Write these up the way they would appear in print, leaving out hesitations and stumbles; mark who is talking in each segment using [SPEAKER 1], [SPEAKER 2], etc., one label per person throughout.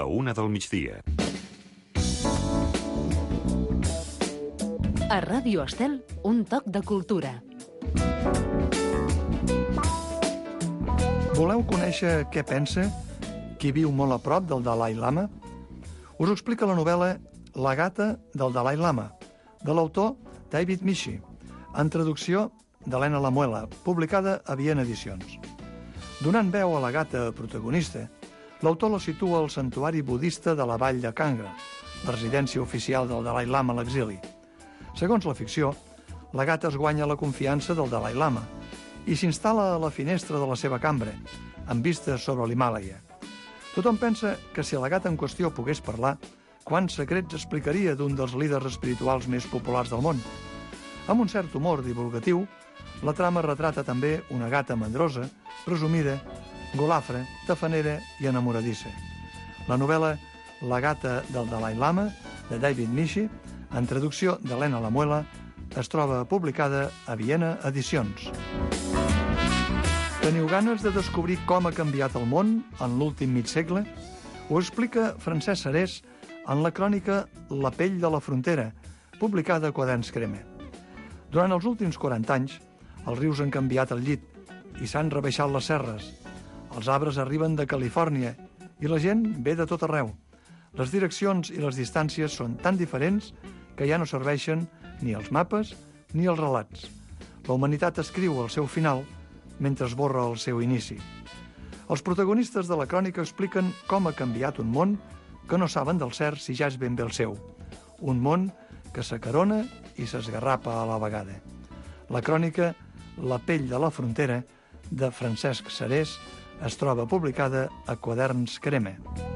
[SPEAKER 1] 1 del migdia.
[SPEAKER 2] A Ràdio Estel, un toc de cultura.
[SPEAKER 3] Voleu conèixer què pensa qui viu molt a prop del Dalai Lama? Us ho explica la novel·la La gata del Dalai Lama, de l'autor David Mishi, en traducció d'Helena Lamuela, publicada a Viena Edicions. Donant veu a la gata protagonista, l'autor la situa al santuari budista de la vall de Kangra, la residència oficial del Dalai Lama a l'exili. Segons la ficció, la gata es guanya la confiança del Dalai Lama i s'instal·la a la finestra de la seva cambra, amb vista sobre l'Himàlaia. Tothom pensa que si la gata en qüestió pogués parlar, quants secrets explicaria d'un dels líders espirituals més populars del món. Amb un cert humor divulgatiu, la trama retrata també una gata mandrosa, presumida, golafra, tafanera i enamoradissa. La novel·la La gata del Dalai Lama, de David Mishi, en traducció d'Helena Lamuela, es troba publicada a Viena Edicions. Teniu ganes de descobrir com ha canviat el món en l'últim mig segle? Ho explica Francesc Serés en la crònica La pell de la frontera, publicada a Quaderns Crema. Durant els últims 40 anys, els rius han canviat el llit i s'han rebaixat les serres. Els arbres arriben de Califòrnia i la gent ve de tot arreu. Les direccions i les distàncies són tan diferents que ja no serveixen ni els mapes ni els relats. La humanitat escriu el seu final mentre esborra el seu inici. Els protagonistes de la crònica expliquen com ha canviat un món que no saben del cert si ja és ben bé el seu. Un món que s'acarona i s'esgarrapa a la vegada. La crònica La pell de la frontera, de Francesc Serés, es troba publicada a Quaderns Crema.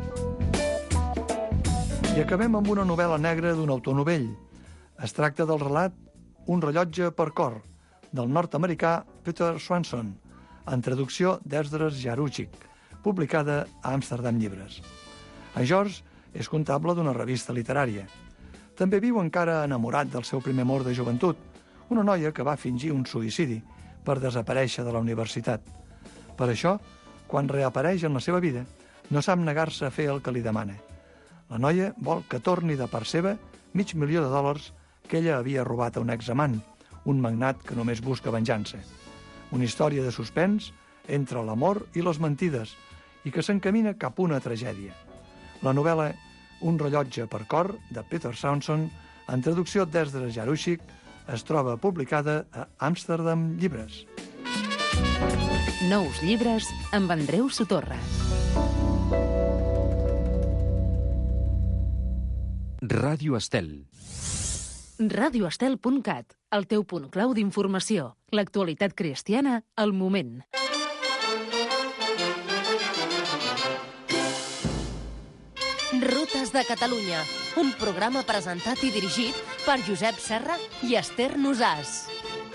[SPEAKER 3] I acabem amb una novel·la negra d'un autor novell. Es tracta del relat Un rellotge per cor, del nord-americà Peter Swanson, en traducció d'Esdras Jaruchik, publicada a Amsterdam Llibres. En George és comptable d'una revista literària. També viu encara enamorat del seu primer amor de joventut, una noia que va fingir un suïcidi per desaparèixer de la universitat. Per això, quan reapareix en la seva vida, no sap negar-se a fer el que li demana. La noia vol que torni de part seva $500,000 que ella havia robat a un examant, un magnat que només busca venjança. Una història de suspens entre l'amor i les mentides i que s'encamina cap a una tragèdia. La novel·la Un rellotge per cor, de Peter Swanson, en traducció d'Esdras Jaruchik, es troba publicada a Amsterdam Llibres.
[SPEAKER 2] Nous llibres amb Andreu Sotorra.
[SPEAKER 1] Ràdio Estel.
[SPEAKER 2] radioestel.cat, el teu punt clau d'informació. L'actualitat cristiana al moment.
[SPEAKER 4] Rutes de Catalunya, un programa presentat i dirigit per Josep Serra i Esther Nosàs.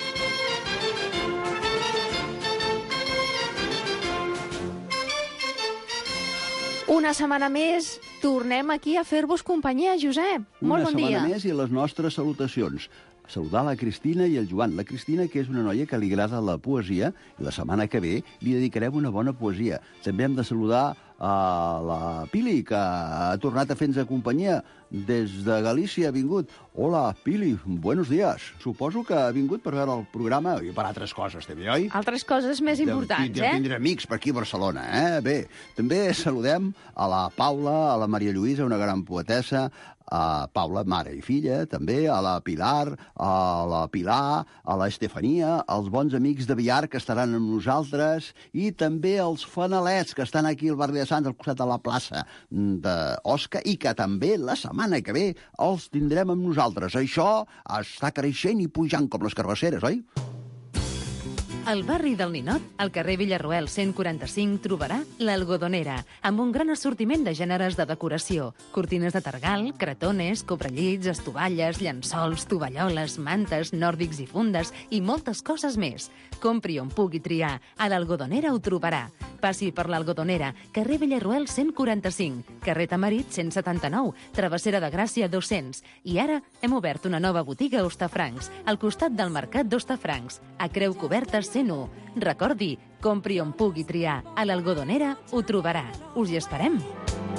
[SPEAKER 5] Una setmana més, tornem aquí a fer-vos companyia, Josep. Molt bon dia.
[SPEAKER 6] Una setmana més i les nostres salutacions. Saludar la Cristina i el Joan. La Cristina, que és una noia que li agrada la poesia, i la setmana que ve li dedicarem una bona poesia. També hem de saludar a la Pili, que ha tornat a fer-nos companyia des de Galícia, ha vingut. Hola, Pili, buenos días. Suposo que ha vingut per veure el programa i per altres coses, també, oi?
[SPEAKER 5] Altres coses més importants,
[SPEAKER 6] de tindre amics per aquí a Barcelona, eh? Bé, també saludem a la Paula, a la Maria Lluïsa, una gran poetessa, a Paula, mare i filla, també, a la Pilar, a la Pilar, a la Estefania, als bons amics de Villar que estaran amb nosaltres i també als fanalets que estan aquí al barri de Sants, al costat de la plaça d'Osca, i que també la setmana que ve els tindrem amb nosaltres. Això està creixent i pujant com les carbasseres, oi?
[SPEAKER 2] Al barri del Ninot, al carrer Villarroel 145, trobarà l'Algodonera, amb un gran assortiment de gèneres de decoració. Cortines de tergal, cretones, cobrellits, estovalles, llençols, tovalloles, mantes, nòrdics i fundes i moltes coses més. Compri on pugui triar. A l'Algodonera ho trobarà. Passi per l'Algodonera, carrer Villarroel 145, carrer Tamarit 179, Travessera de Gràcia 200. I ara hem obert una nova botiga a Hostafrancs, al costat del Mercat d'Hostafrancs, a Creu Coberta 101. Recordi, compri on pugui triar. A l'Algodonera ho trobarà. Us hi esperem.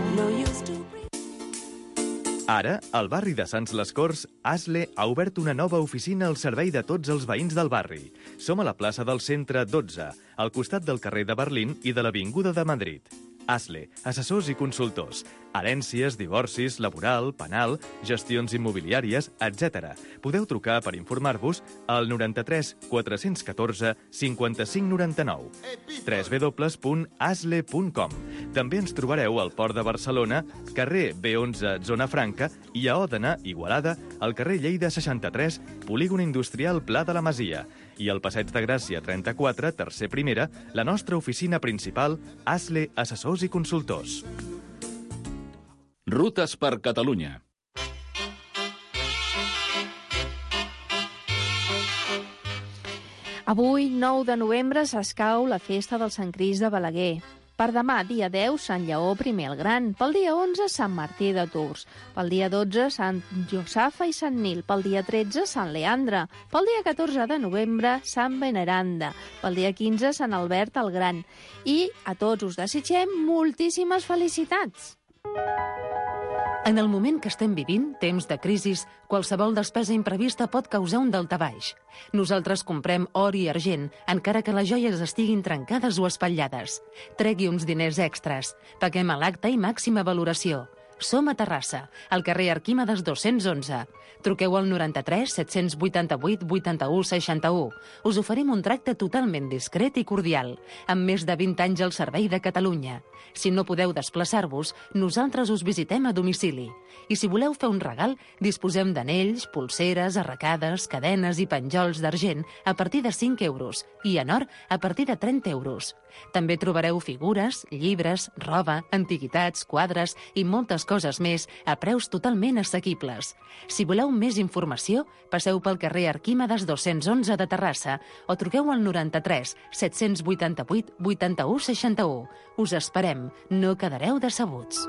[SPEAKER 7] Ara, al barri de Sants les Corts, Asle ha obert una nova oficina al servei de tots els veïns del barri. Som a la plaça del Centre 12, al costat del carrer de Berlín i de l'Avinguda de Madrid. Asle, assessors i consultors, herències, divorcis, laboral, penal, gestions immobiliàries, etc. Podeu trucar per informar-vos al 93 414 55 99 www.asle.com. També ens trobareu al Port de Barcelona, carrer B11, Zona Franca, i a Òdena, Igualada, al carrer Lleida 63, Polígon Industrial Pla de la Masia, i al Passeig de Gràcia 34, tercer primera, la nostra oficina principal, Asle Assessors i Consultors.
[SPEAKER 8] Rutes per Catalunya.
[SPEAKER 5] Avui, 9 de novembre, s'escau la festa del Sant Crist de Balaguer. Per demà, dia 10, Sant Lleó I el Gran. Pel dia 11, Sant Martí de Tours. Pel dia 12, Sant Josafa i Sant Nil. Pel dia 13, Sant Leandre. Pel dia 14 de novembre, Sant Veneranda. Pel dia 15, Sant Albert el Gran. I a tots us desitgem moltíssimes felicitats!
[SPEAKER 2] En el moment que estem vivint, temps de crisis, qualsevol despesa imprevista pot causar un daltabaix. Nosaltres comprem or i argent, encara que les joies estiguin trencades o espatllades. Tregui uns diners extras. Paguem a l'acte i màxima valoració. Som a Terrassa, al carrer Arquímedes 211. Truqueu al 93 788 81 61. Us oferim un tracte totalment discret i cordial, amb més de 20 anys al servei de Catalunya. Si no podeu desplaçar-vos, nosaltres us visitem a domicili. I si voleu fer un regal, disposem d'anells, pulseres, arracades, cadenes i penjols d'argent a partir de 5 euros i en or a partir de 30 euros. També trobareu figures, llibres, roba, antiguitats, quadres i moltes coses més a preus totalment assequibles. Si voleu més informació, passeu pel carrer Arquímedes 211 de Terrassa o truqueu al 93 788 81 61. Us esperem, no quedareu decebuts.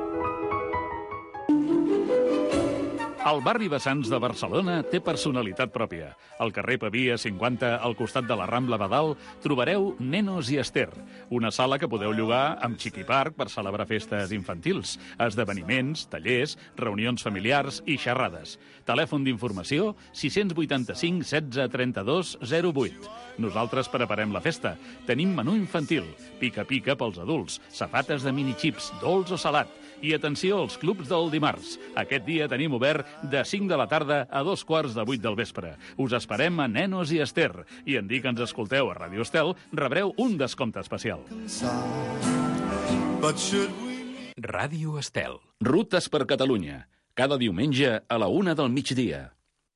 [SPEAKER 8] El barri Vessants de Barcelona té personalitat pròpia. Al carrer Pavia 50, al costat de la Rambla Badal, trobareu Nenos i Ester, una sala que podeu llogar amb Chiqui Park per celebrar festes infantils, esdeveniments, tallers, reunions familiars i xerrades. Telèfon d'informació 685 16 32 08. Nosaltres preparem la festa. Tenim menú infantil, pica-pica pels adults, safates de mini-xips, dolç o salat. I atenció als clubs del dimarts. Aquest dia tenim obert de 5 de la tarda a 2:15 del vespre. Us esperem a Nenos i Ester. I en dir que ens escolteu a Ràdio Estel, rebreu un descompte especial.
[SPEAKER 1] Ràdio Estel.
[SPEAKER 8] Rutes per Catalunya. Cada diumenge a la 1 del migdia.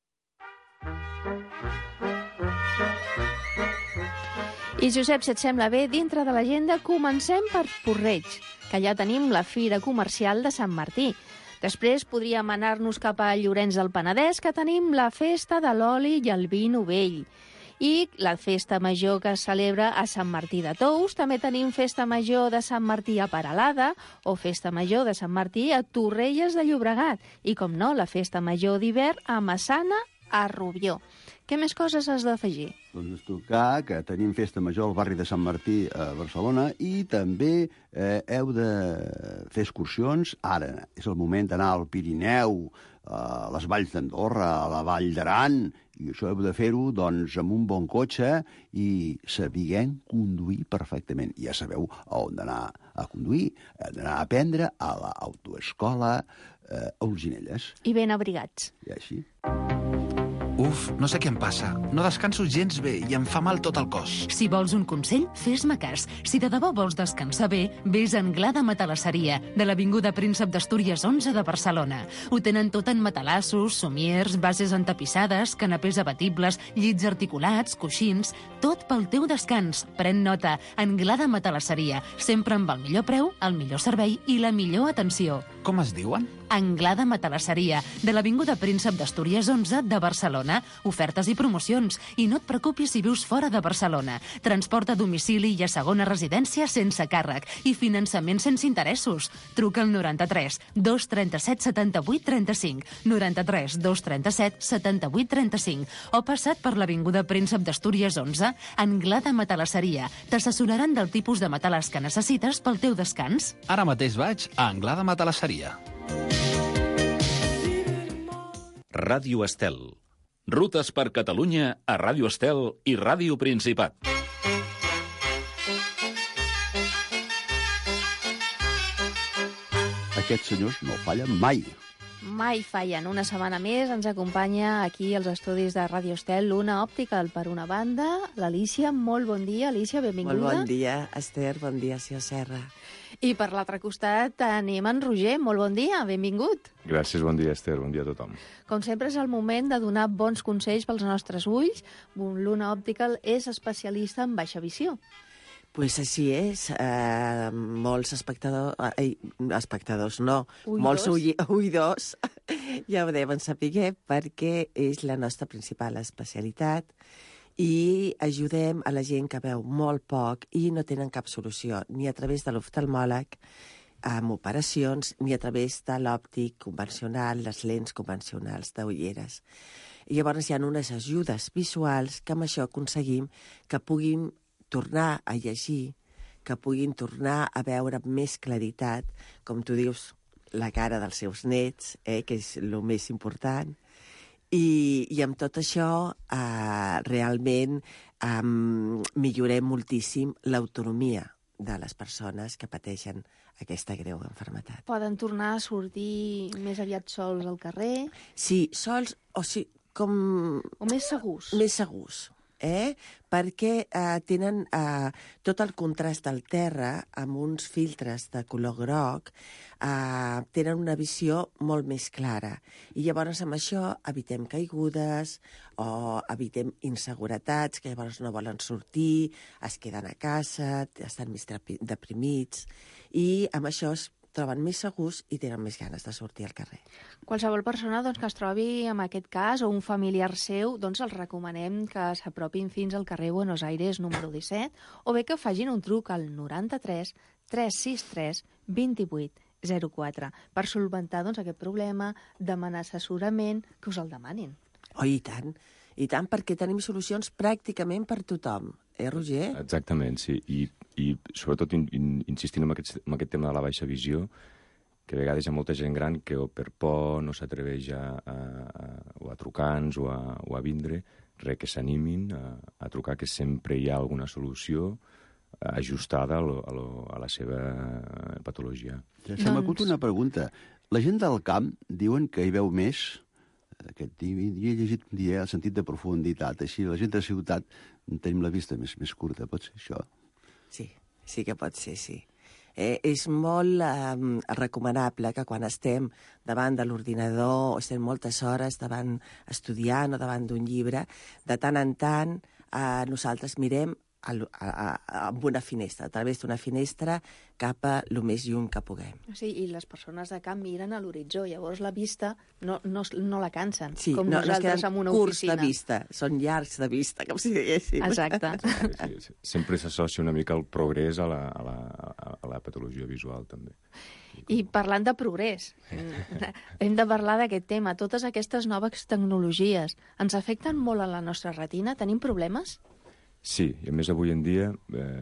[SPEAKER 5] I, Josep, si et sembla bé, dintre de l'agenda comencem per Porreig, que ja tenim la Fira Comercial de Sant Martí. Després podríem anar-nos cap a Llorenç del Penedès, que tenim la Festa de l'Oli i el Vi Novell. I la Festa Major que es celebra a Sant Martí de Tous. També tenim Festa Major de Sant Martí a Peralada o Festa Major de Sant Martí a Torrelles de Llobregat. I, com no, la Festa Major d'hivern a Massana, a Rubió. Què més coses has d'afegir?
[SPEAKER 6] Doncs tocar que tenim festa major al barri de Sant Martí a Barcelona i també heu de fer excursions. Ara és el moment d'anar al Pirineu, a les valls d'Andorra, a la Vall d'Aran, i això heu de fer-ho doncs, amb un bon cotxe i sabent conduir perfectament. Ja sabeu a on anar a conduir, heu d'anar a aprendre a l'autoescola Olzinelles.
[SPEAKER 5] I ben abrigats.
[SPEAKER 6] I així.
[SPEAKER 9] Uf, no sé què em passa. No descanso gens bé i em fa mal tot el cos.
[SPEAKER 2] Si vols un consell, fes-me cas. Si de debò vols descansar bé, vés a Anglada Matalasseria, de l'Avinguda Príncep d'Astúries 11 de Barcelona. Ho tenen tot en matalassos, somiers, bases entapissades, canapés abatibles, llits articulats, coixins... Tot pel teu descans. Pren nota. Anglada Matalasseria. Sempre amb el millor preu, el millor servei i la millor atenció.
[SPEAKER 9] Com es diuen?
[SPEAKER 2] Anglada Matalasseria, de l'Avinguda Príncep d'Astúries 11 de Barcelona. Barcelona, ofertes i promocions. I no et preocupis si vius fora de Barcelona. Transport a domicili i a segona residència sense càrrec i finançament sense interessos. Truca al 93 237 78 35, 93 237 78 35 o passa't per l'Avinguda Príncep d'Astúries 11, Anglada Matalasseria. T'assessoraran del tipus de matalàs que necessites pel teu descans.
[SPEAKER 9] Ara mateix vaig a Anglada Matalasseria.
[SPEAKER 1] Ràdio Estel. Rutes per Catalunya a Ràdio Estel i Ràdio Principat.
[SPEAKER 6] Aquests senyors no fallen mai.
[SPEAKER 5] Mai fallen. Una setmana més ens acompanya aquí als estudis de Ràdio Estel una òptica per una banda. L'Alícia, molt bon dia. Alícia, benvinguda.
[SPEAKER 10] Molt bon dia, Esther. Bon dia, senyor Serra.
[SPEAKER 5] I per l'altre costat tenim en Roger. Molt bon dia, benvingut.
[SPEAKER 11] Gràcies, bon dia, Esther. Bon dia a tothom.
[SPEAKER 5] Com sempre és el moment de donar bons consells pels nostres ulls. Luna Optical és especialista en baixa visió.
[SPEAKER 10] Pues així és. Molts espectadors no, molts oïdors ja ho deuen saber perquè és la nostra principal especialitat i ajudem a la gent que veu molt poc i no tenen cap solució, ni a través de l'oftalmòleg amb operacions, ni a través de l'òptic convencional, les lents convencionals d'ulleres. I llavors hi ha unes ajudes visuals que amb això aconseguim que puguin tornar a llegir, que puguin tornar a veure amb més claritat, com tu dius, la cara dels seus nets, que és el més important. I amb tot això realment millorem moltíssim l'autonomia de les persones que pateixen aquesta greu malaltia.
[SPEAKER 5] Poden tornar a sortir més aviat sols al carrer?
[SPEAKER 10] Sí, sols, o sigui, com...
[SPEAKER 5] O més segurs?
[SPEAKER 10] Més segurs. Perquè tenen tot el contrast del terra amb uns filtres de color groc, tenen una visió molt més clara. I llavors amb això evitem caigudes o evitem inseguretats, que llavors no volen sortir, es queden a casa, estan més deprimits, i amb això es troben més segurs i tenen més ganes de sortir al carrer.
[SPEAKER 5] Qualsevol persona que es trobi en aquest cas o un familiar seu, els recomanem que s'apropin fins al carrer Buenos Aires número 17 o bé que facin un truc al 93 363 28 04 per solventar aquest problema, demanar assessorament, que us el demanin.
[SPEAKER 10] Oh, i tant, perquè tenim solucions pràcticament per tothom. Roger?
[SPEAKER 11] Exactament, sí. I sobretot insistint en aquest tema de la baixa visió, que a vegades hi ha molta gent gran que o per por no s'atreveix a trucar-nos o a vindre, que s'animin a trucar, que sempre hi ha alguna solució ajustada a la seva patologia.
[SPEAKER 6] Se m'acut una pregunta. La gent del camp diuen que hi veu més. Jo he llegit un dia el sentit de profunditat. Així, la gent de ciutat tenim la vista més curta. Pot ser això?
[SPEAKER 10] Sí que pot ser, sí. És molt recomanable que quan estem davant de l'ordinador o estem moltes hores estudiant o davant d'un llibre, de tant en tant nosaltres mirem amb una finestra, a través d'una finestra cap a lo més lluny que puguem.
[SPEAKER 5] Sí, i les persones de camp miren a l'horitzó, llavors la vista no la cansen,
[SPEAKER 10] sí,
[SPEAKER 5] com nosaltres amb una
[SPEAKER 10] curts
[SPEAKER 5] oficina.
[SPEAKER 10] De vista, són llargs de vista, com si diguéssim.
[SPEAKER 5] Exacte.
[SPEAKER 11] Sí. Sempre s'associa una mica el progrés a la patologia visual, també.
[SPEAKER 5] I parlant de progrés, hem de parlar d'aquest tema. Totes aquestes noves tecnologies ens afecten molt a la nostra retina? Tenim problemes?
[SPEAKER 11] Sí, i a més avui en dia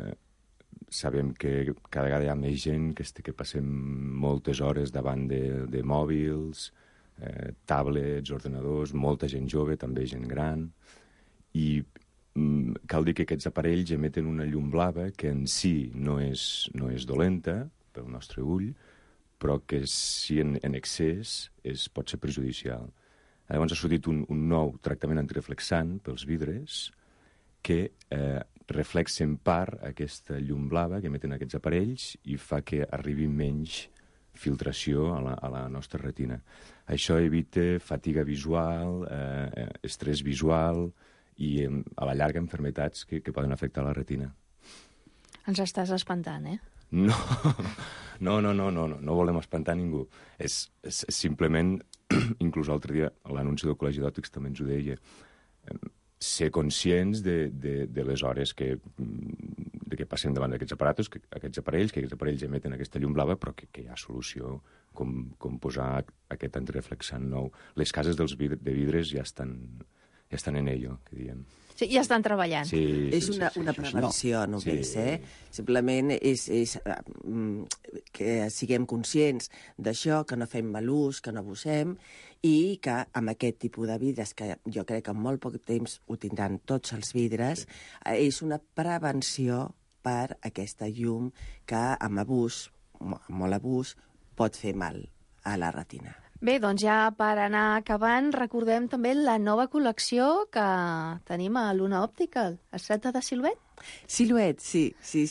[SPEAKER 11] sabem que cada vegada hi ha més gent que passem moltes hores davant de mòbils, tablets, ordenadors, molta gent jove, també gent gran, i cal dir que aquests aparells emeten una llum blava que en si no és dolenta pel nostre ull, però que si en excés pot ser perjudicial. Llavors ha sortit un nou tractament antireflexant pels vidres que reflexa en part aquesta llum blava que emeten aquests aparells i fa que arribi menys filtració a la nostra retina. Això evita fatiga visual, estrès visual i a la llarga malalties que poden afectar la retina.
[SPEAKER 5] Ens estàs espantant,
[SPEAKER 11] No volem espantar ningú. És simplement inclús l'altre dia l'anunci del Col·legi d'Òptics també ens ho deia, ser conscients de les hores que passem davant d'aquests aparells emeten aquesta llum blava, però que hi ha solució, com posar aquest antireflexant nou. Les cases de vidres ja estan en ello, que diem.
[SPEAKER 5] Sí, ja estan treballant.
[SPEAKER 10] Sí, és una prevenció només, Simplement és que siguem conscients d'això, que no fem mal ús, que no abusem, i que amb aquest tipus de vidres, que jo crec que en molt poc temps ho tindran tots els vidres, és una prevenció per aquesta llum que amb abús, amb molt abús, pot fer mal a la retina.
[SPEAKER 5] Bé, doncs ja per anar acabant, recordem també la nova col·lecció que tenim a Luna Optical. Es tracta de Silhouette?
[SPEAKER 10] Silhouette, sí.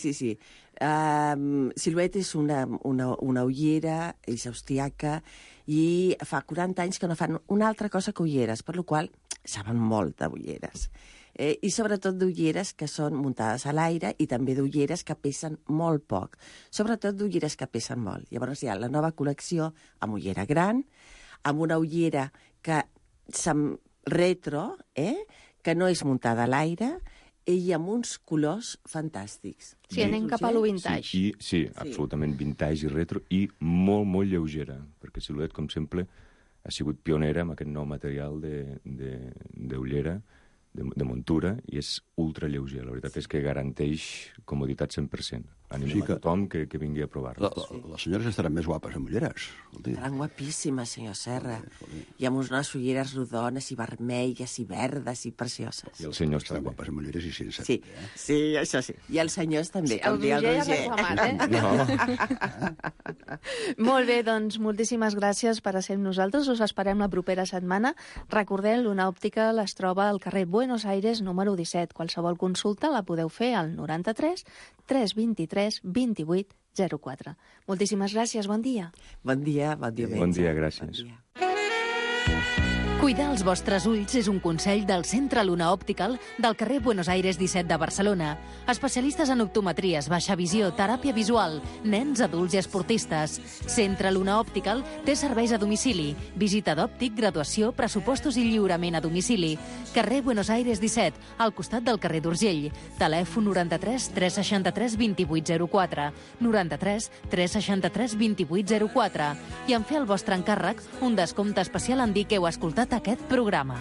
[SPEAKER 10] Silhouette és una ullera, és austriaca, i fa 40 anys que no fan una altra cosa que ulleres, per la qual saben molt de ulleres. I sobretot d'ulleres que són muntades a l'aire i també d'ulleres que pesen molt poc. Sobretot d'ulleres que pesen molt. Llavors hi ha la nova col·lecció amb ullera gran, amb una ullera que retro, que no és muntada a l'aire, i amb uns colors fantàstics.
[SPEAKER 5] Sí, anem cap a lo vintage.
[SPEAKER 11] Sí, absolutament vintage i retro, i molt, molt lleugera, perquè Silhouette, com sempre, ha sigut pionera amb aquest nou material d'ullera, de muntura, i és ultra lleuger. La veritat és que garanteix comoditat 100%. Anem a tothom que vingui a provar-la.
[SPEAKER 6] Les senyores estaran més guapes amb ulleres.
[SPEAKER 10] Estaran guapíssimes, senyor Serra. I amb unes ulleres rodones i vermelles i verdes i precioses.
[SPEAKER 11] I els senyors
[SPEAKER 6] estaran guapes amb ulleres i sense.
[SPEAKER 10] Sí, això sí. I els senyors també.
[SPEAKER 5] El Roger ja reclamat, Molt bé, doncs moltíssimes gràcies per ser amb nosaltres. Us esperem la propera setmana. Recordem, Luna Optical es troba al carrer Buenos Aires, número 17. Qualsevol consulta la podeu fer al 93 323 28 04. Moltíssimes gràcies, bon dia.
[SPEAKER 10] Bon dia, bon dia.
[SPEAKER 11] Bon dia, gràcies.
[SPEAKER 2] Bon dia. Cuidar els vostres ulls és un consell del Centre Luna Optical del carrer Buenos Aires 17 de Barcelona. Especialistes en optometries, baixa visió, teràpia visual, nens, adults i esportistes. Centre Luna Optical té serveis a domicili, visita d'òptic, graduació, pressupostos i lliurament a domicili. Carrer Buenos Aires 17, al costat del carrer d'Urgell. Telèfon 93 363 2804, 93 363 2804. I en fer el vostre encàrrec, un descompte especial en dir que heu escoltat aquest programa.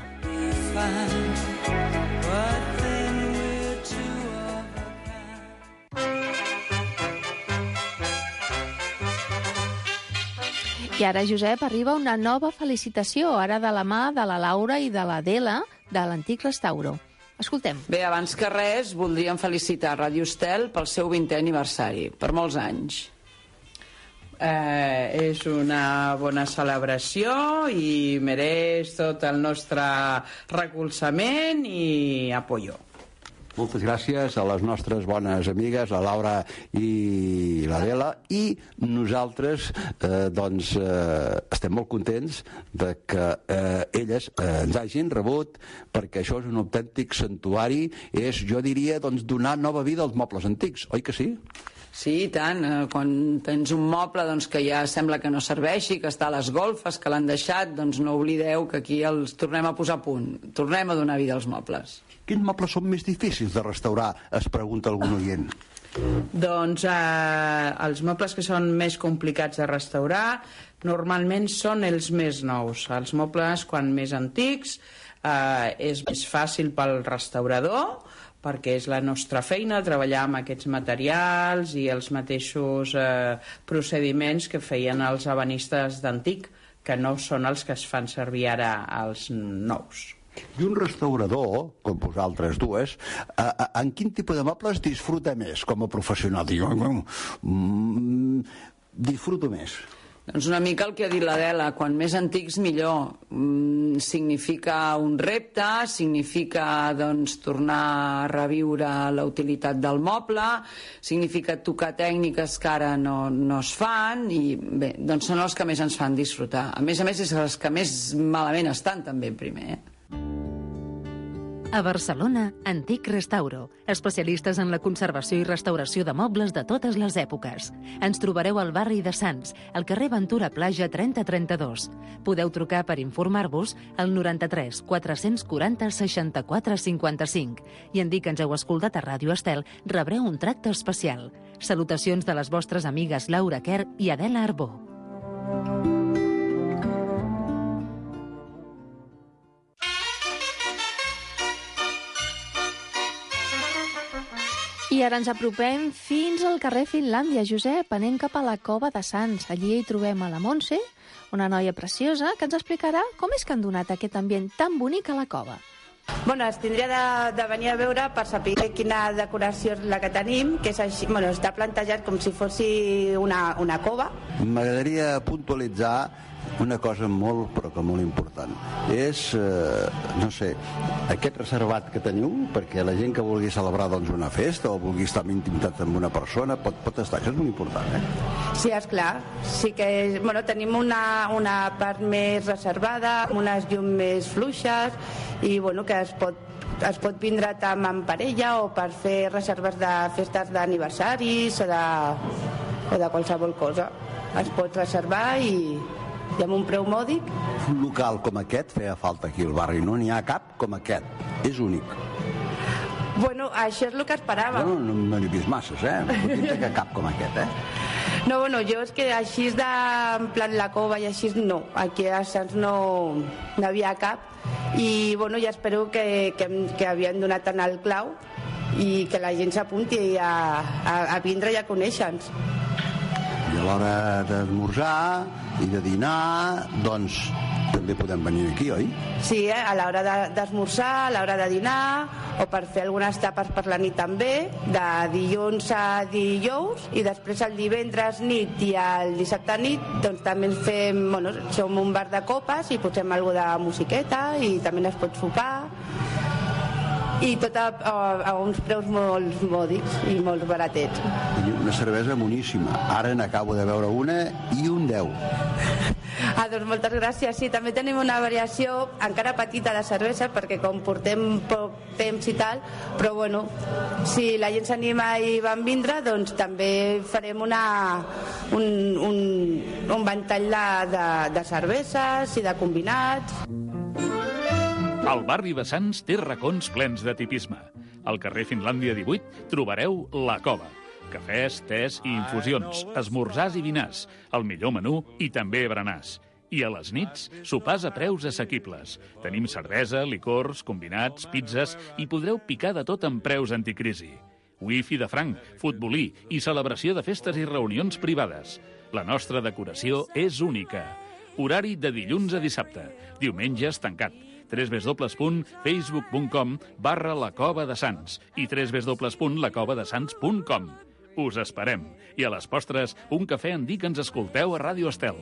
[SPEAKER 5] I ara, Josep, arriba una nova felicitació, ara de la mà de la Laura i de l'Adela, de l'Antic Restauro. Escoltem.
[SPEAKER 12] Bé, abans que res, voldríem felicitar Ràdio Estel pel seu 20è aniversari, per molts anys. És una bona celebració i mereix tot el nostre recolzament i apoyo.
[SPEAKER 6] Moltes gràcies a les nostres bones amigues, la Laura i l'Adela, i nosaltres estem molt contents de que elles ens hagin rebut, perquè això és un autèntic santuari, és, jo diria, donar nova vida als mobles antics, oi que sí?
[SPEAKER 12] Sí, i tant. Quan tens un moble que ja sembla que no serveixi, que està a les golfes, que l'han deixat, doncs no oblideu que aquí els tornem a posar a punt. Tornem a donar vida als mobles.
[SPEAKER 6] Quins mobles són més difícils de restaurar? Es pregunta algun oient.
[SPEAKER 12] Doncs els mobles que són més complicats de restaurar normalment són els més nous. Els mobles, quan més antics, és més fàcil pel restaurador, perquè és la nostra feina treballar amb aquests materials i els mateixos procediments que feien els ebenistes d'antic, que no són els que es fan servir ara als nous.
[SPEAKER 6] I un restaurador, com vosaltres dues, en quin tipus de mobles disfruta més com a professional? Disfruto més.
[SPEAKER 12] Doncs una mica el que ha dit l'Adela, quan més antics millor. Significa un repte, significa tornar a reviure la utilitat del moble, significa tocar tècniques que ara no es fan, i bé, doncs són els que més ens fan disfrutar. A més, és els que més malament estan també primer.
[SPEAKER 2] A Barcelona, Antic Restauro, especialistes en la conservació i restauració de mobles de totes les èpoques. Ens trobareu al barri de Sants, al carrer Ventura Plaja 3032. Podeu trucar per informar-vos al 93 440 64 55 i en dir que ens heu escoltat a Ràdio Estel rebreu un tracte especial. Salutacions de les vostres amigues Laura Kerr i Adela Arbó.
[SPEAKER 5] I ara ens apropem fins al carrer Finlàndia, Josep, anem cap a la Cova de Sants. Allí hi trobem a la Montse, una noia preciosa, que ens explicarà com és que han donat aquest ambient tan bonic a la cova.
[SPEAKER 13] Bueno, es tindria de venir a veure per saber quina decoració és la que tenim, que és així, bueno, està plantejat com si fos una cova.
[SPEAKER 6] M'agradaria puntualitzar una cosa molt, però que molt important. És, no sé, aquest reservat que teniu, perquè la gent que vulgui celebrar doncs, una festa o vulgui estar en intimitat amb una persona pot estar, això és molt important,
[SPEAKER 13] Sí, esclar. Sí que bueno, tenim una part més reservada, unes llums més fluixes i bueno, que es pot vindre tant en parella o per fer reserves de festes d'aniversaris o de qualsevol cosa. Es pot reservar i amb un preu mòdic.
[SPEAKER 6] Un local com aquest feia falta aquí al barri, no n'hi ha cap com aquest, és únic.
[SPEAKER 13] Bueno, això és el que esperava.
[SPEAKER 6] No n'hi he vist masses, no tinc que cap com aquest,
[SPEAKER 13] No, bueno, jo és que així en plan la cova i així no, aquí a Sants no havia cap i bueno, ja espero que havien donat en el clau i que la gent s'apunti a vindre i a conèixer-nos.
[SPEAKER 6] I a l'hora d'esmorzar i de dinar, doncs també podem venir aquí, oi?
[SPEAKER 13] Sí, a l'hora d'esmorzar, a l'hora de dinar, o per fer algunes tapes per la nit també, de dilluns a dijous, i després el divendres nit i el dissabte nit, doncs també som un bar de copes i posem alguna de musiqueta i també es pot sopar, i tot a uns preus molt mòdics i molt baratets.
[SPEAKER 6] I una cervesa boníssima. Ara n'acabo de veure una i un 10.
[SPEAKER 13] Doncs moltes gràcies. Sí, també tenim una variació encara petita de cervesa perquè com portem poc temps i tal, però bueno, si la gent s'anima i van vindre, doncs també farem un ventall de cerveses i de combinats.
[SPEAKER 8] El barri de Sants té racons plens de tipisme. Al carrer Finlàndia 18 trobareu La Cova. Cafès, tés i infusions, esmorzars i dinars, el millor menú i també berenars. I a les nits, sopars a preus assequibles. Tenim cervesa, licors, combinats, pizzas i podreu picar de tot amb preus anticrisi. Wifi de franc, futbolí i celebració de festes i reunions privades. La nostra decoració és única. Horari de dilluns a dissabte. Diumenges tancat. www.facebook.com/La Cova de Sants i www.lacovadesants.com. Us esperem. I a les postres, un cafè en dir que ens escolteu a Ràdio Estel.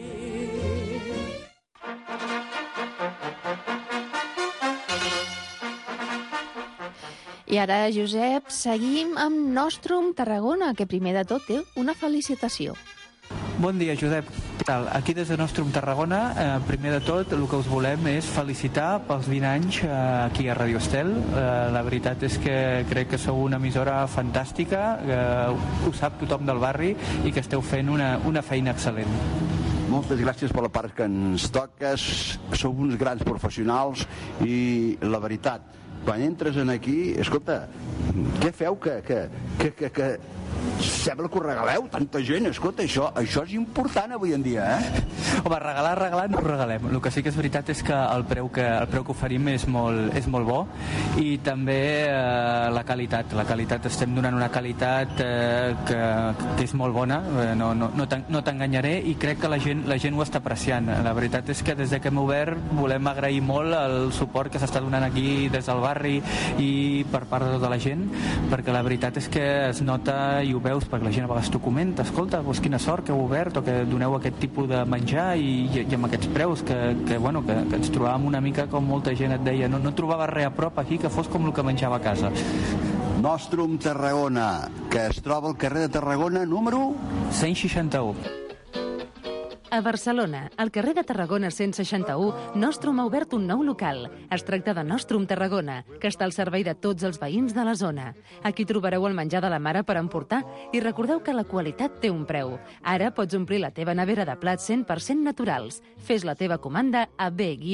[SPEAKER 5] I ara, Josep, seguim amb Nostrum Tarragona, que primer de tot té una felicitació.
[SPEAKER 14] Bon dia, Josep. Què tal? Aquí des de Nostrum Tarragona, primer de tot, el que us volem és felicitar pels 20 anys aquí a Ràdio Estel. La veritat és que crec que sou una emissora fantàstica, ho sap tothom del barri i que esteu fent una feina excel·lent.
[SPEAKER 6] Moltes gràcies per la part que ens toques. Sou uns grans professionals i la veritat, quan entres aquí, escolta, què feu que sembla que ho regaleu, tanta gent, escolta, això és important avui en dia,
[SPEAKER 14] Home, regalar no ho regalem. El que sí que és veritat és que el preu que oferim és molt bo i també la qualitat. La qualitat, estem donant una qualitat que és molt bona, no t'enganyaré, i crec que la gent ho està apreciant. La veritat és que des que hem obert volem agrair molt el suport que s'està donant aquí des del barri i per part de tota la gent, perquè la veritat és que es nota i ho veus, perquè la gent a vegades t'ho comenta, escolta, doncs quina sort que heu obert o que doneu aquest tipus de menjar i amb aquests preus que ens trobàvem una mica com molta gent et deia, no trobava res a prop aquí que fos com el que menjava a casa.
[SPEAKER 6] Nostrum Tarragona, que es troba al carrer de Tarragona número
[SPEAKER 14] 161.
[SPEAKER 2] A Barcelona, al carrer de Tarragona 161, Nostrum ha obert un nou local. Es tracta de Nostrum Tarragona, que està al servei de tots els veïns de la zona. Aquí trobareu el menjar de la mare per emportar i recordeu que la qualitat té un preu. Ara pots omplir la teva nevera de plats 100% naturals. Fes la teva comanda a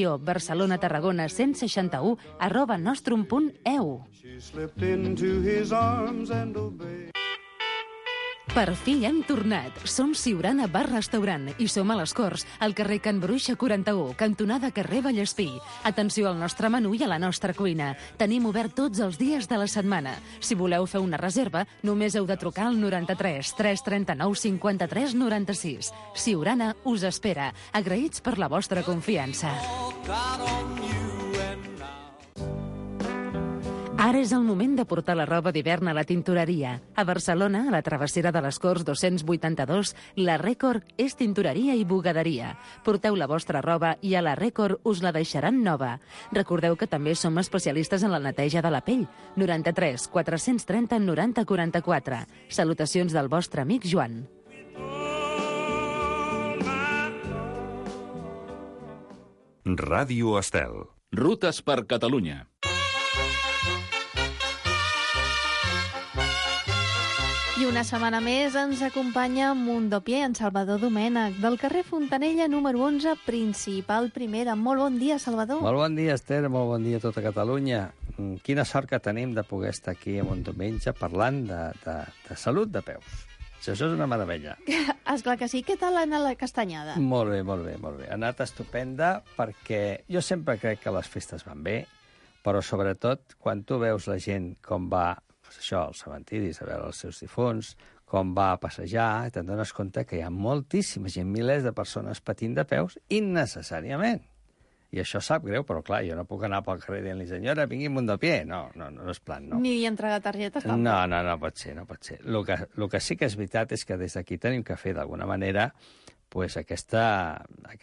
[SPEAKER 2] b-barcelona-tarragona-161@nostrum.eu. Per fi hem tornat. Som Siurana Bar Restaurant i som a les Corts, al carrer Can Bruixa 41, cantonada carrer Vallespí. Atenció al nostre menú i a la nostra cuina. Tenim obert tots els dies de la setmana. Si voleu fer una reserva, només heu de trucar al 93 339 53 96. Siurana us espera. Agraïts per la vostra confiança. Ara és el moment de portar la roba d'hivern a la tintoreria. A Barcelona, a la travessera de les Corts 282, la Rècord és tintoreria i bugaderia. Porteu la vostra roba i a la Rècord us la deixaran nova. Recordeu que també som especialistes en la neteja de la pell. 93 430 90 44. Salutacions del vostre amic Joan.
[SPEAKER 1] Ràdio Estel. Rutes per Catalunya.
[SPEAKER 5] I una setmana més ens acompanya Mundopié, en Salvador Domènech, del carrer Fontanella, número 11, principal primera. Molt bon dia, Salvador.
[SPEAKER 15] Molt bon dia, Esther, molt bon dia a tota Catalunya. Quina sort que tenim de poder estar aquí a Montdiumenge parlant de salut de peus. Això és una meravella.
[SPEAKER 5] Esclar que sí. Què tal ha anat la castanyada?
[SPEAKER 15] Molt bé, molt bé, molt bé. Ha anat estupenda perquè jo sempre crec que les festes van bé, però sobretot quan tu veus la gent com va això, als cementiris, a veure els seus difunts, com va a passejar, te'n dones compte que hi ha moltíssima gent, milers de persones patint de peus innecessàriament. I això sap greu, però clar, jo no puc anar pel carrer dient-li, senyora, vingui munt de pie. No és plan, no.
[SPEAKER 5] Ni entregar targetes, tampoc.
[SPEAKER 15] No pot ser, no pot ser. El que sí que és veritat és que des d'aquí tenim que fer, d'alguna manera, pues aquesta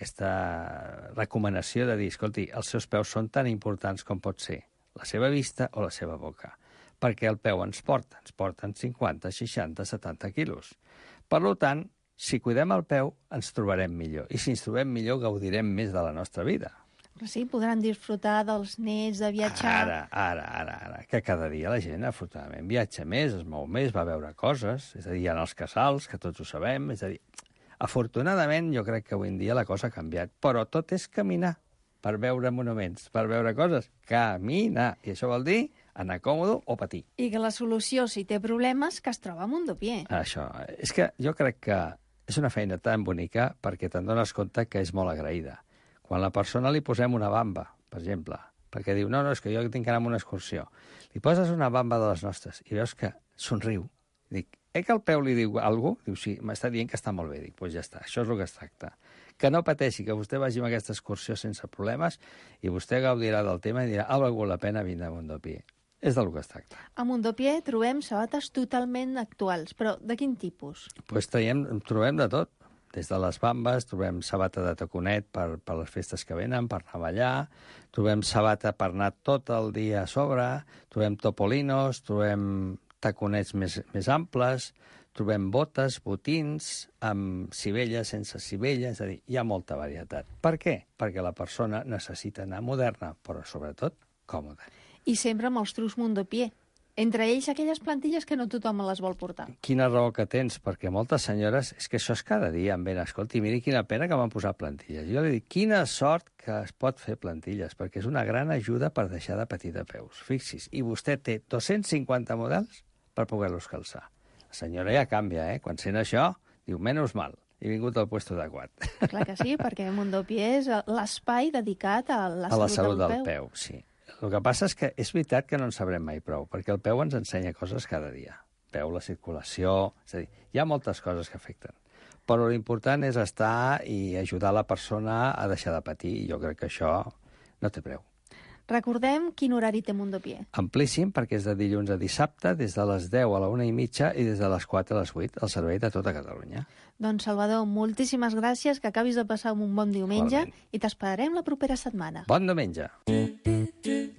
[SPEAKER 15] recomanació de dir, escolti, els seus peus són tan importants com pot ser la seva vista o la seva boca, perquè el peu ens porten 50, 60, 70 quilos. Per tant, si cuidem el peu, ens trobarem millor. I si ens trobem millor, gaudirem més de la nostra vida.
[SPEAKER 5] Sí, podran disfrutar dels nets, de viatjar...
[SPEAKER 15] Ara, que cada dia la gent, afortunadament, viatja més, es mou més, va a veure coses, és a dir, hi ha els casals, que tots ho sabem, és a dir, afortunadament, jo crec que avui en dia la cosa ha canviat, però tot és caminar per veure monuments, per veure coses, caminar, i això vol dir anar còmode o patir.
[SPEAKER 5] I que la solució, si té problemes, que es troba a Mundopié.
[SPEAKER 15] Això, és que jo crec que és una feina tan bonica perquè te'n dones compte que és molt agraïda. Quan a la persona li posem una bamba, per exemple, perquè diu, no, és que jo tinc que anar a una excursió, li poses una bamba de les nostres i veus que somriu. Dic, que el peu li diu alguna cosa? Diu, sí, m'està dient que està molt bé. Dic, doncs ja està, això és el que es tracta. Que no pateixi, que vostè vagi amb aquesta excursió sense problemes i vostè gaudirà del tema i dirà, ha valgut la pena vindre a Mundopié. És del que es tracta.
[SPEAKER 5] A Mundopié trobem sabates totalment actuals, però de quin tipus?
[SPEAKER 15] Doncs trobem de tot. Des de les bambes, trobem sabata de taconet per les festes que venen, per anar a ballar, trobem sabata per anar tot el dia a sobre, trobem topolinos, trobem taconets més amples, trobem botes, botins, amb sivella, sense sivella, és a dir, hi ha molta varietat. Per què? Perquè la persona necessita anar moderna, però sobretot còmoda.
[SPEAKER 5] I sempre amb els trus Mundopié. Entre ells aquelles plantilles que no tothom les vol portar.
[SPEAKER 15] Quina raó que tens, perquè moltes senyores, és que això és cada dia, em ven, escolti, miri quina pena que m'han posat plantilles. Jo li dic, quina sort que es pot fer plantilles, perquè és una gran ajuda per deixar de patir de peus. Fixi's, i vostè té 250 models per poder-los calçar. La senyora ja canvia, Quan sent això, diu, menys mal, he vingut al puesto adequat.
[SPEAKER 5] Clar que sí, perquè Mundopié és l'espai dedicat a la salut del peu.
[SPEAKER 15] Sí. El que passa és que és veritat que no en sabrem mai prou, perquè el peu ens ensenya coses cada dia. El peu, la circulació... És a dir, hi ha moltes coses que afecten. Però l'important és estar i ajudar la persona a deixar de patir, i jo crec que això no té preu.
[SPEAKER 5] Recordem quin horari té Mundopié.
[SPEAKER 15] Amplíssim, perquè és de dilluns a dissabte, des de les 10 a la 1:30 i des de les 4 a les 8, al servei de tota Catalunya.
[SPEAKER 5] Doncs, Salvador, moltíssimes gràcies, que acabis de passar un bon diumenge. Igualment. I t'esperarem la propera setmana.
[SPEAKER 15] Bon diumenge.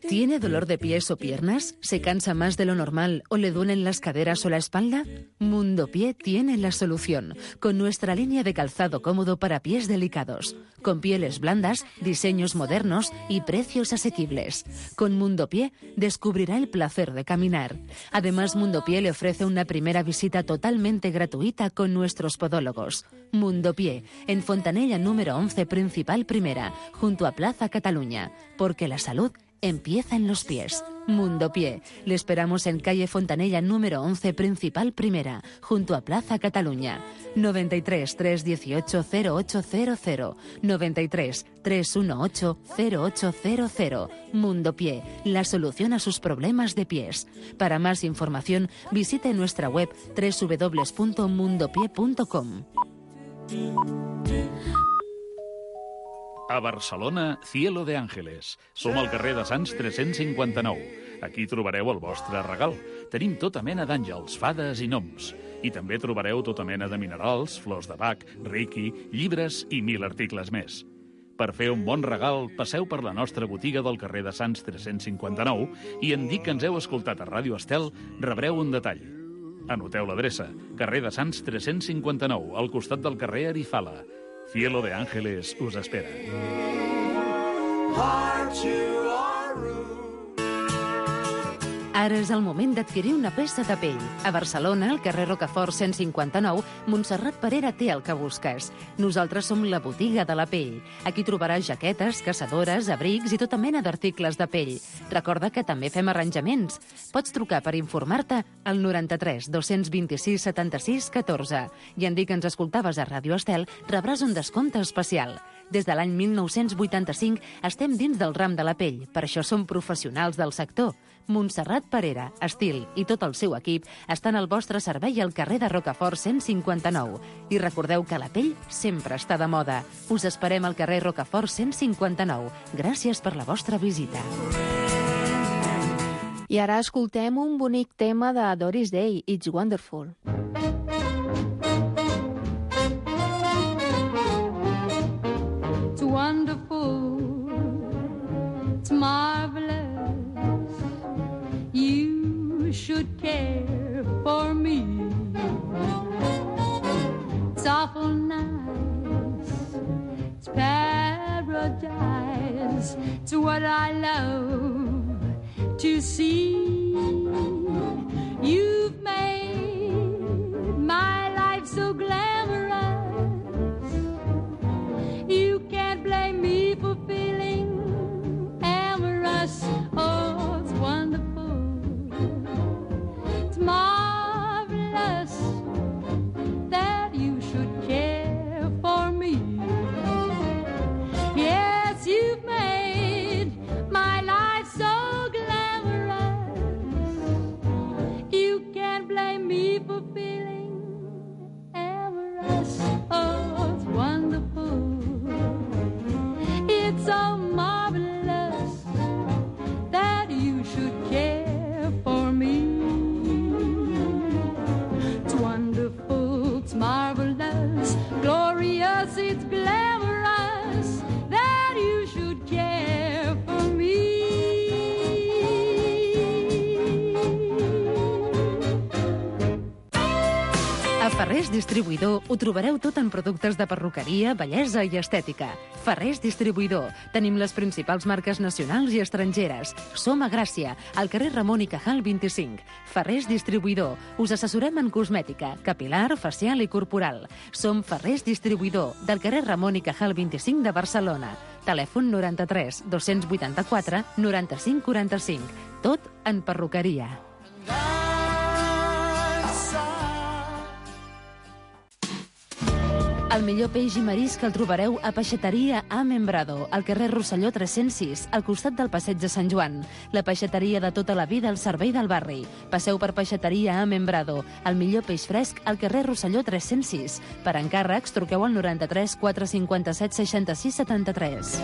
[SPEAKER 2] ¿Tiene dolor de pies o piernas? ¿Se cansa más de lo normal o le duelen las caderas o la espalda? Mundo Pie tiene la solución, con nuestra línea de calzado cómodo para pies delicados, con pieles blandas, diseños modernos y precios asequibles. Con Mundo Pie descubrirá el placer de caminar. Además, Mundo Pie le ofrece una primera visita totalmente gratuita con nuestros podólogos. Mundo Pie, en Fontanella número 11, Principal Primera, junto a Plaza Cataluña, porque la salud empieza en los pies. Mundo Pie. Le esperamos en calle Fontanella número 11, Principal Primera, junto a Plaza Cataluña. 93 318 0800 93 318 0800. Mundo Pie, la solución a sus problemas de pies. Para más información, visite nuestra web www.mundopie.com.
[SPEAKER 8] A Barcelona, Cielo de Ángeles. Som al carrer de Sants 359. Aquí trobareu el vostre regal. Tenim tota mena d'àngels, fades i gnoms. I també trobareu tota mena de minerals, flors de Bach, reiki, llibres i 1000 articles més. Per fer un bon regal, passeu per la nostra botiga del carrer de Sants 359 i en dir que ens heu escoltat a Ràdio Estel, rebreu un detall. Anoteu l'adreça, carrer de Sants 359, al costat del carrer Arifala. Cielo de Ángeles us espera.
[SPEAKER 2] Ara és el moment d'adquirir una peça de pell. A Barcelona, al carrer Rocafort 159, Montserrat Parera té el que busques. Nosaltres som la botiga de la pell. Aquí trobaràs jaquetes, caçadores, abrics i tota mena d'articles de pell. Recorda que també fem arranjaments. Pots trucar per informar-te al 93 226 76 14 i en dir que ens escoltaves a Ràdio Estel rebràs un descompte especial. Des de l'any 1985 estem dins del ram de la pell, per això som professionals del sector. Montserrat Parera, Estil i tot el seu equip estan al vostre servei al carrer de Rocafort 159. I recordeu que la pell sempre està de moda. Us esperem al carrer Rocafort 159. Gràcies per la vostra visita.
[SPEAKER 5] I ara escoltem un bonic tema de Doris Day, It's Wonderful.
[SPEAKER 16] It's wonderful, it's marvelous. You should care for me. It's awful nice, it's paradise. It's what I love to see. You've made my life so glamorous. You can't blame me for feeling amorous. Oh, it's wonderful, it's marvelous that you should care for me. Yes, you've made my life so glamorous. You can't blame me for feeling amorous. Oh, it's wonderful, it's so marvelous that you should care for me. It's wonderful, it's marvelous, glorious, it's glamorous that you should care for me.
[SPEAKER 2] A Ferrés Distribuïdor ho trobareu tot en productes de perruqueria, bellesa i estètica. Ferrés Distribuïdor. Tenim les principals marques nacionals i estrangeres. Som a Gràcia, al carrer Ramon i Cajal 25. Ferrés Distribuïdor. Us assessorem en cosmètica, capilar, facial i corporal. Som Ferrés Distribuïdor, del carrer Ramon i Cajal 25 de Barcelona. Telèfon 93 284 95 45. Tot en perruqueria. El millor peix i marisc el trobareu a Peixateria A Membrado, al carrer Rosselló 306, al costat del Passeig de Sant Joan. La peixateria de tota la vida al servei del barri. Passeu per Peixateria A Membrado, el millor peix fresc al carrer Rosselló 306. Per encàrrecs, truqueu al 93 457 66 73.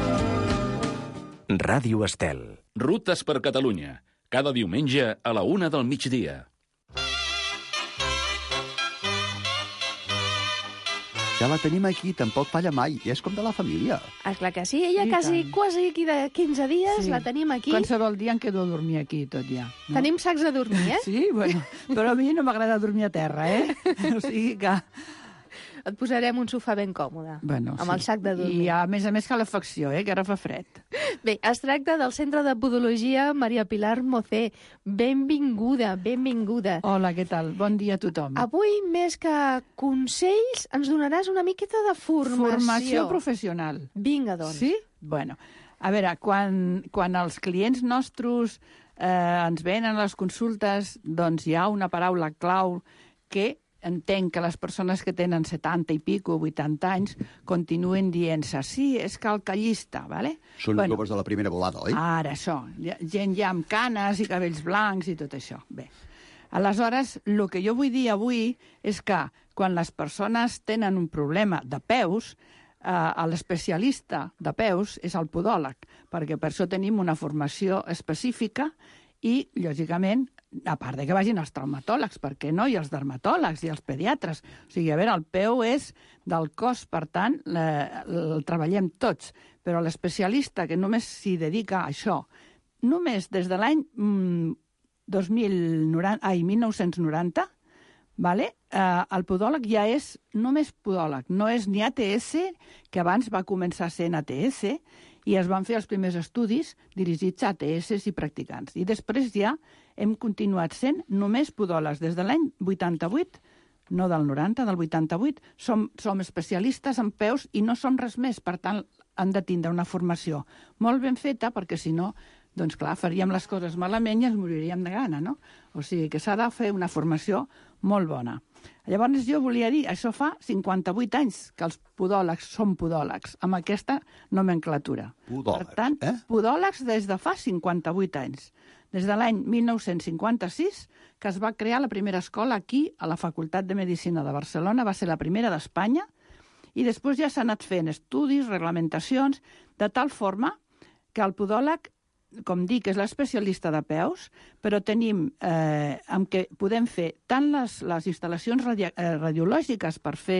[SPEAKER 1] Ràdio Estel. Rutes per Catalunya. Cada diumenge a la 1 del migdia.
[SPEAKER 6] que la tenim aquí, tampoc falla mai, i és com de la família.
[SPEAKER 5] Esclar que sí, ella quasi aquí de 15 dies la tenim aquí.
[SPEAKER 17] Qualsevol dia em quedo a dormir aquí, tot ja. No?
[SPEAKER 5] Tenim sacs de dormir, eh?
[SPEAKER 17] Sí, bueno, però a mi no m'agrada dormir a terra, O sigui que...
[SPEAKER 5] Et posarem un sofà ben còmode, amb el sac de dormir.
[SPEAKER 17] I a més calefacció, que ara fa fred.
[SPEAKER 5] Bé, es tracta del Centre de Podologia Maria Pilar Mocé. Benvinguda, benvinguda.
[SPEAKER 17] Hola, què tal? Bon dia a tothom.
[SPEAKER 5] Avui, més que consells, ens donaràs una miqueta de formació.
[SPEAKER 17] Formació professional.
[SPEAKER 5] Vinga, doncs.
[SPEAKER 17] Sí? Bueno, a veure, quan els clients nostres ens venen a les consultes, doncs hi ha una paraula clau que entenc que les persones que tenen 70 i pico, 80 anys, continuen dient-se, sí, és calcallista, ¿vale?
[SPEAKER 6] Són joves de la primera volada, oi?
[SPEAKER 17] Ara, això. Gent ja amb canes i cabells blancs i tot això. Bé, aleshores, el que jo vull dir avui és que quan les persones tenen un problema de peus, l'especialista de peus és el podòleg, perquè per això tenim una formació específica i, lògicament, a part de que vagin els traumatòlegs, per què no? I els dermatòlegs i els pediatres. O sigui, a veure, el peu és del cos, per tant, el treballem tots. Però l'especialista que només s'hi dedica a això, només des de l'any 1990, vale? El podòleg ja és només podòleg, no és ni ATS, que abans va començar sent ATS, i es van fer els primers estudis dirigits a ATS i practicants. I després ja hem continuat sent només podòlegs. Des de l'any 88, no del 90, del 88, som especialistes en peus i no som res més. Per tant, han de tindre una formació molt ben feta, perquè si no, doncs clar, faríem les coses malament i ens moriríem de gana, no? O sigui que s'ha de fer una formació molt bona. Llavors jo volia dir, això fa 58 anys que els podòlegs són podòlegs, amb aquesta nomenclatura.
[SPEAKER 6] Podòlegs,
[SPEAKER 17] per tant, podòlegs des de fa 58 anys. Des de l'any 1956, que es va crear la primera escola aquí, a la Facultat de Medicina de Barcelona, va ser la primera d'Espanya, i després ja s'ha anat fent estudis, reglamentacions, de tal forma que el podòleg, com dic, és l'especialista de peus, però tenim amb què podem fer tant les instal·lacions radiològiques per fer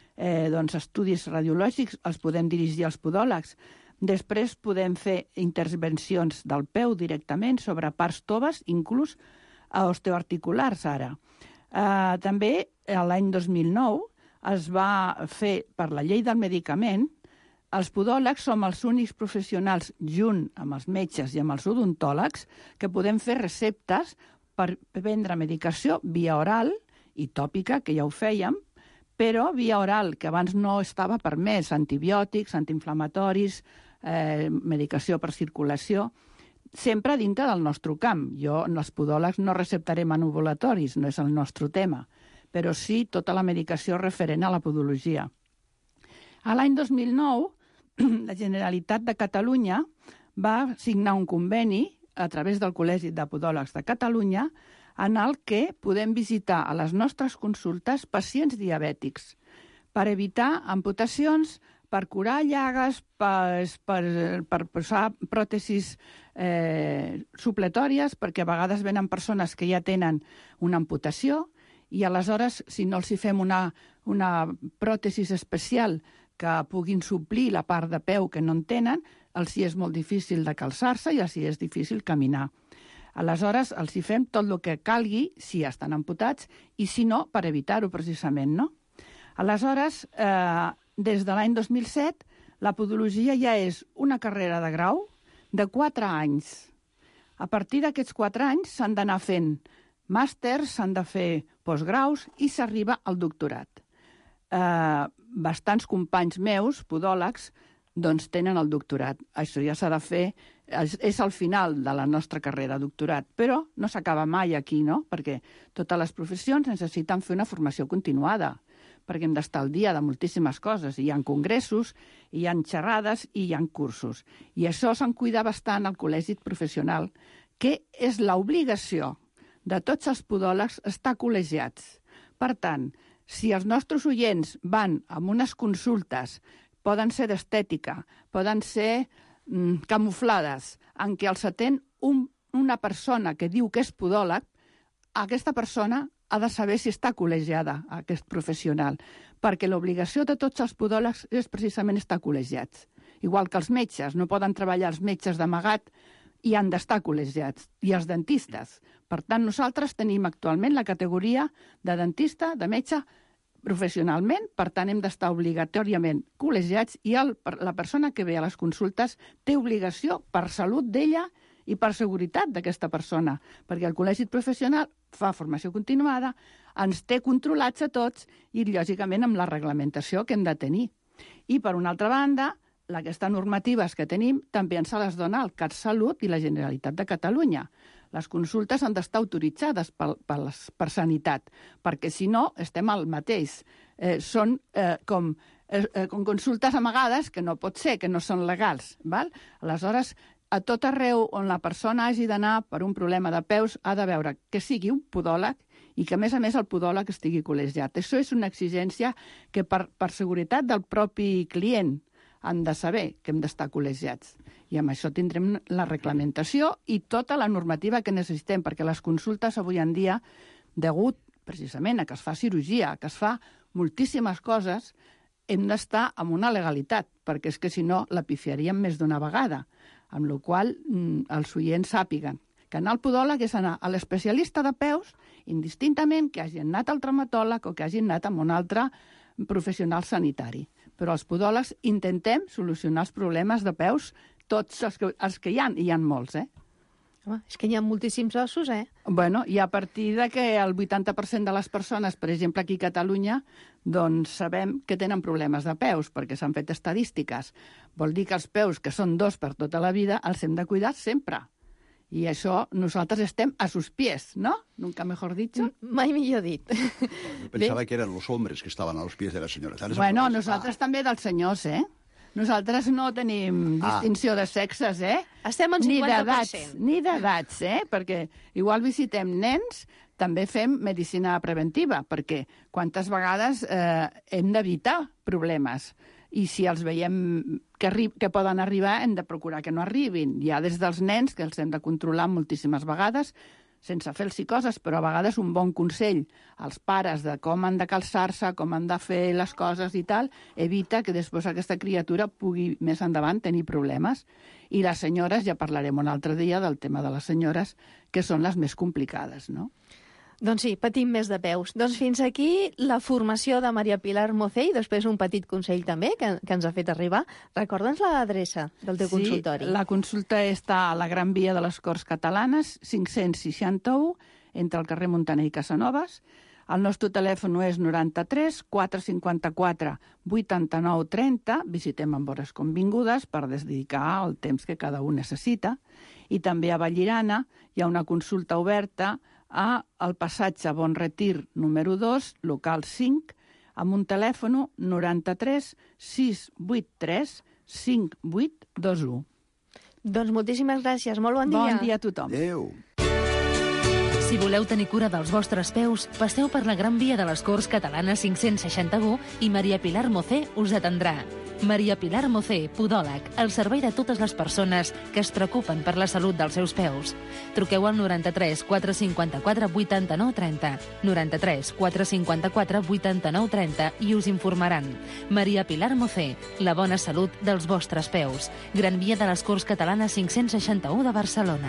[SPEAKER 17] estudis radiològics, els podem dirigir als podòlegs. Després podem fer intervencions del peu directament sobre parts toves, inclús osteoarticulars ara. També l'any 2009 es va fer per la llei del medicament. Els podòlegs som els únics professionals, junt amb els metges i amb els odontòlegs, que podem fer receptes per prendre medicació via oral i tòpica, que ja ho fèiem, però via oral, que abans no estava permès, antibiòtics, antiinflamatoris, medicació per circulació, sempre dintre del nostre camp. Jo, els podòlegs, no receptarem en ambulatoris, no és el nostre tema, però sí tota la medicació referent a la podologia. A l'any 2009, la Generalitat de Catalunya va signar un conveni a través del Col·legi de Podòlegs de Catalunya en el que podem visitar a les nostres consultes pacients diabètics per evitar amputacions, per curar llagues, per posar pròtesis supletòries, perquè a vegades venen persones que ja tenen una amputació i aleshores, si no els hi fem una pròtesis especial que puguin suplir la part de peu que no en tenen, els hi és molt difícil de calçar-se i els hi és difícil caminar. Aleshores, els hi fem tot el que calgui, si estan amputats, i si no, per evitar-ho precisament, no? Aleshores, des de l'any 2007, la podologia ja és una carrera de grau de 4 anys. A partir d'aquests 4 anys s'han d'anar fent màsters, s'han de fer postgraus i s'arriba al doctorat. Bastants companys meus, podòlegs, doncs tenen el doctorat. Això ja s'ha de fer, és al final de la nostra carrera, doctorat, però no s'acaba mai aquí, no? Perquè totes les professions necessiten fer una formació continuada, perquè hem d'estar al dia de moltíssimes coses. Hi ha congressos, hi ha xerrades i hi ha cursos. I això se'n cuida bastant al col·legi professional, que és l'obligació de tots els podòlegs estar col·legiats. Per tant, si els nostres oients van a unes consultes, poden ser d'estètica, poden ser camuflades, en què els atén una persona que diu que és podòleg, aquesta persona ha de saber si està col·legiada, aquest professional, perquè l'obligació de tots els podòlegs és precisament estar col·legiats. Igual que els metges, no poden treballar els metges d'amagat i han d'estar col·legiats, i els dentistes. Per tant, nosaltres tenim actualment la categoria de dentista, de metge, professionalment, per tant, hem d'estar obligatòriament col·legiats i la persona que ve a les consultes té obligació per salut d'ella i per seguretat d'aquesta persona, perquè el col·legi professional fa formació continuada, ens té controlats a tots i, lògicament, amb la reglamentació que hem de tenir. I, per una altra banda, aquestes normatives que tenim també ens les dona el CatSalut i la Generalitat de Catalunya. Les consultes han d'estar autoritzades per Sanitat, perquè si no estem al mateix. Són com consultes amagades que no pot ser, que no són legals. Val? Aleshores, a tot arreu on la persona hagi d'anar per un problema de peus ha de veure que sigui un podòleg i que, a més, el podòleg estigui col·legiat. Això és una exigència que per seguretat del propi client han de saber que hem d'estar col·legiats. I amb això tindrem la reglamentació i tota la normativa que necessitem, perquè les consultes avui en dia, degut precisament a que es fa cirurgia, que es fa moltíssimes coses, hem d'estar amb una legalitat, perquè és que si no la pifiaríem més d'una vegada, amb la qual els oients sàpiguen que anar al podòleg és anar a l'especialista de peus, indistintament que hagin anat al traumatòleg o que hagin anat amb un altre professional sanitari. Però els podòlegs intentem solucionar els problemes de peus, tots els que hi ha, i hi ha molts,
[SPEAKER 5] Home, és que hi ha moltíssims ossos,
[SPEAKER 17] Bueno, i a partir de que el 80% de les persones, per exemple, aquí a Catalunya, doncs sabem que tenen problemes de peus, perquè s'han fet estadístiques. Vol dir que els peus, que són 2 per tota la vida, els hem de cuidar sempre. I això nosaltres estem a sus pies, ¿no? Nunca mejor dicho.
[SPEAKER 5] Mai millor dit.
[SPEAKER 6] Pensava que eren los hombres que estaven a los pies de la senyora.
[SPEAKER 17] Bueno, nosaltres també dels senyors, Nosaltres no tenim distinció de sexes,
[SPEAKER 5] Estem en 50%.
[SPEAKER 17] Ni d'edats, Perquè igual visitem nens, també fem medicina preventiva, perquè quantes vegades hem d'evitar problemes. I si els veiem que poden arribar, hem de procurar que no arribin. Hi ha des dels nens, que els hem de controlar moltíssimes vegades, sense fer-los coses, però a vegades un bon consell als pares de com han de calçar-se, com han de fer les coses i tal, evita que després aquesta criatura pugui més endavant tenir problemes. I les senyores, ja parlarem un altre dia del tema de les senyores, que són les més complicades, no?
[SPEAKER 5] Doncs sí, patim més de peus. Doncs fins aquí la formació de Maria Pilar Mocé i després un petit consell també que ens ha fet arribar. Recorda'ns l'adreça del teu consultori.
[SPEAKER 17] Sí, la consulta està a la Gran Via de les Corts Catalanes, 561, entre el carrer Montaner i Casanovas. El nostre telèfon és 93 454 89 30. Visitem amb hores convingudes per dedicar el temps que cada un necessita. I també a Vallirana hi ha una consulta oberta al passatge Bon Retir número 2, local 5, amb un telèfon 93 683 5821.
[SPEAKER 5] Doncs moltíssimes gràcies, molt bon dia.
[SPEAKER 17] Bon dia a tothom.
[SPEAKER 6] Adéu.
[SPEAKER 2] Si voleu tenir cura dels vostres peus, passeu per la Gran Via de les Corts Catalanes 561 i Maria Pilar Mocé us atendrà. Maria Pilar Mocé, podòleg, al servei de totes les persones que es preocupen per la salut dels seus peus. Truqueu al 93 454 89 30, 93 454 89 30 i us informaran. Maria Pilar Mocé, la bona salut dels vostres peus. Gran Via de les Corts Catalanes 561 de Barcelona.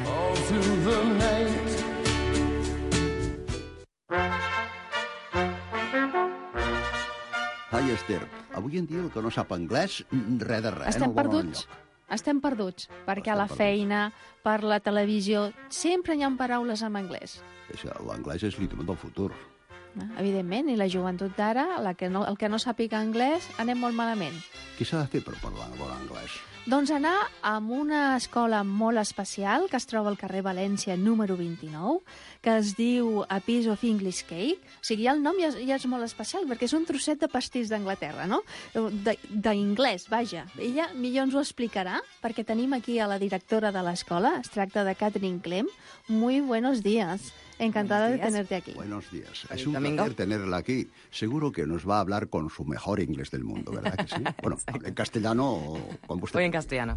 [SPEAKER 6] Ai, Esther, avui en dia el que no sap anglès, res de res.
[SPEAKER 5] Estem perduts. Estem perduts, perquè a la feina, per la televisió, sempre hi ha paraules en anglès.
[SPEAKER 6] L'anglès és l'idioma del futur.
[SPEAKER 5] Evidentment, i la joventut d'ara, el que no sàpiga anglès, anem molt malament.
[SPEAKER 6] Què s'ha de fer per parlar bon anglès?
[SPEAKER 5] Doncs anar a una escola molt especial que es troba al carrer València número 29, que es diu A Piece of English Cake. O sigui, el nom ja és molt especial, perquè és un trosset de pastís d'Anglaterra, no? D'inglès, vaja. Ella millor ens ho explicarà, perquè tenim aquí a la directora de l'escola, es tracta de Catherine Clem. Muy buenos días. Encantada de tenerte aquí.
[SPEAKER 6] Buenos días. Es un placer tenerla aquí. Seguro que nos va a hablar con su mejor inglés del mundo, ¿verdad que sí? Bueno, hable en castellano o como usted.
[SPEAKER 18] Voy en castellano.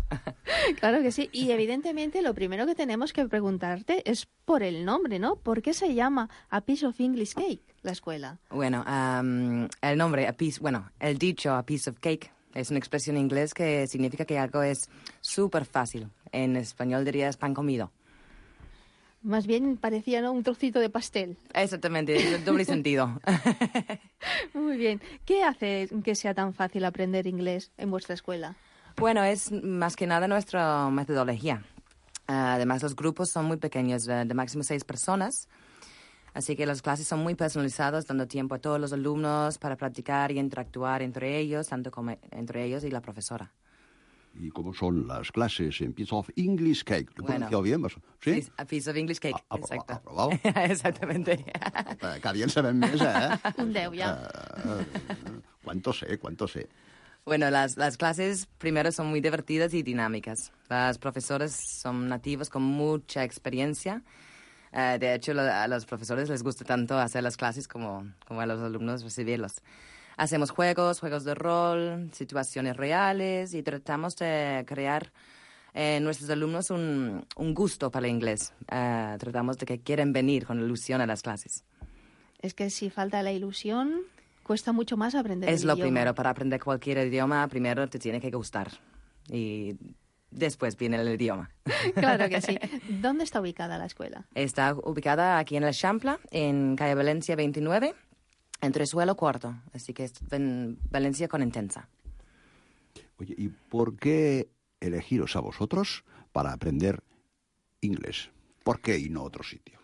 [SPEAKER 5] Claro que sí. Y evidentemente lo primero que tenemos que preguntarte es por el nombre, ¿no? ¿Por qué se llama A Piece of English Cake, la escuela?
[SPEAKER 18] Bueno, el nombre, el dicho A Piece of Cake es una expresión en inglés que significa que algo es súper fácil. En español dirías pan comido.
[SPEAKER 5] Más bien parecía, ¿no?, un trocito de pastel.
[SPEAKER 18] Exactamente, es doble sentido.
[SPEAKER 5] Muy bien. ¿Qué hace que sea tan fácil aprender inglés en vuestra escuela?
[SPEAKER 18] Bueno, es más que nada nuestra metodología. Además, los grupos son muy pequeños, de máximo 6 personas. Así que las clases son muy personalizadas, dando tiempo a todos los alumnos para practicar y interactuar entre ellos, tanto como entre ellos y la profesora.
[SPEAKER 6] ¿Y cómo son las clases en Piece of English Cake? ¿Lo he pronunciado bien? ¿Sí?
[SPEAKER 18] A Piece of English Cake, exacto.
[SPEAKER 6] ¿Aprobado?
[SPEAKER 18] Exactamente.
[SPEAKER 6] Cada bien sabem més,
[SPEAKER 5] Un 10 ya.
[SPEAKER 6] ¿Cuánto sé?
[SPEAKER 18] Bueno, las clases primero son muy divertidas y dinámicas. Las profesoras son nativos con mucha experiencia. De hecho, a los profesores les gusta tanto hacer las clases como a los alumnos recibirlos. Hacemos juegos de rol, situaciones reales y tratamos de crear en nuestros alumnos un gusto para el inglés. Tratamos de que quieren venir con ilusión a las clases.
[SPEAKER 5] Es que si falta la ilusión, cuesta mucho más aprender el
[SPEAKER 18] idioma. Es lo primero. Para aprender cualquier idioma, primero te tiene que gustar. Y después viene el idioma.
[SPEAKER 5] Claro que sí. ¿Dónde está ubicada la escuela?
[SPEAKER 18] Está ubicada aquí en el Eixample, en calle Valencia 29, entre suelo cuarto. Así que es en Valencia con Intensa.
[SPEAKER 6] Oye, ¿y por qué elegiros a vosotros para aprender inglés? ¿Por qué y no otro sitio?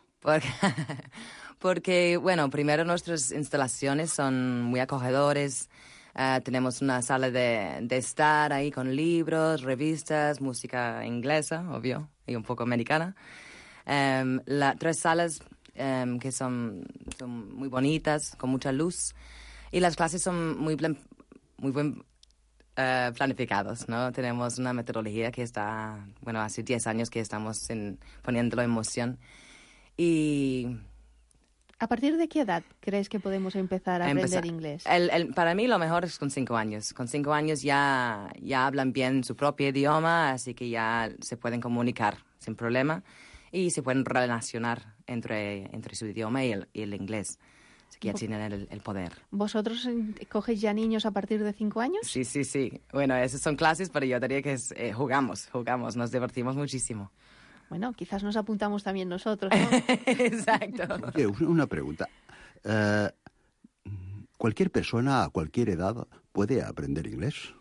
[SPEAKER 18] Porque, bueno, primero nuestras instalaciones son muy acogedores. Tenemos una sala de estar ahí con libros, revistas, música inglesa, obvio, y un poco americana. 3 salas que son muy bonitas, con mucha luz. Y las clases son muy bien planificadas, ¿no? Tenemos una metodología que está, bueno, hace 10 años que estamos poniéndolo en moción. Y
[SPEAKER 5] ¿a partir de qué edad crees que podemos empezar a aprender inglés?
[SPEAKER 18] Para mí lo mejor es con 5 años. Con 5 años ya hablan bien su propio idioma, así que ya se pueden comunicar sin problema y se pueden relacionar entre su idioma y el inglés. Así que ya tienen el poder.
[SPEAKER 5] ¿Vosotros cogéis ya niños a partir de 5 años?
[SPEAKER 18] Sí. Bueno, esas son clases, pero yo diría que jugamos, nos divertimos muchísimo.
[SPEAKER 5] Bueno, quizás nos apuntamos también nosotros, ¿no?
[SPEAKER 18] Exacto.
[SPEAKER 6] Oye, una pregunta. ¿Cualquier persona a cualquier edad puede aprender inglés?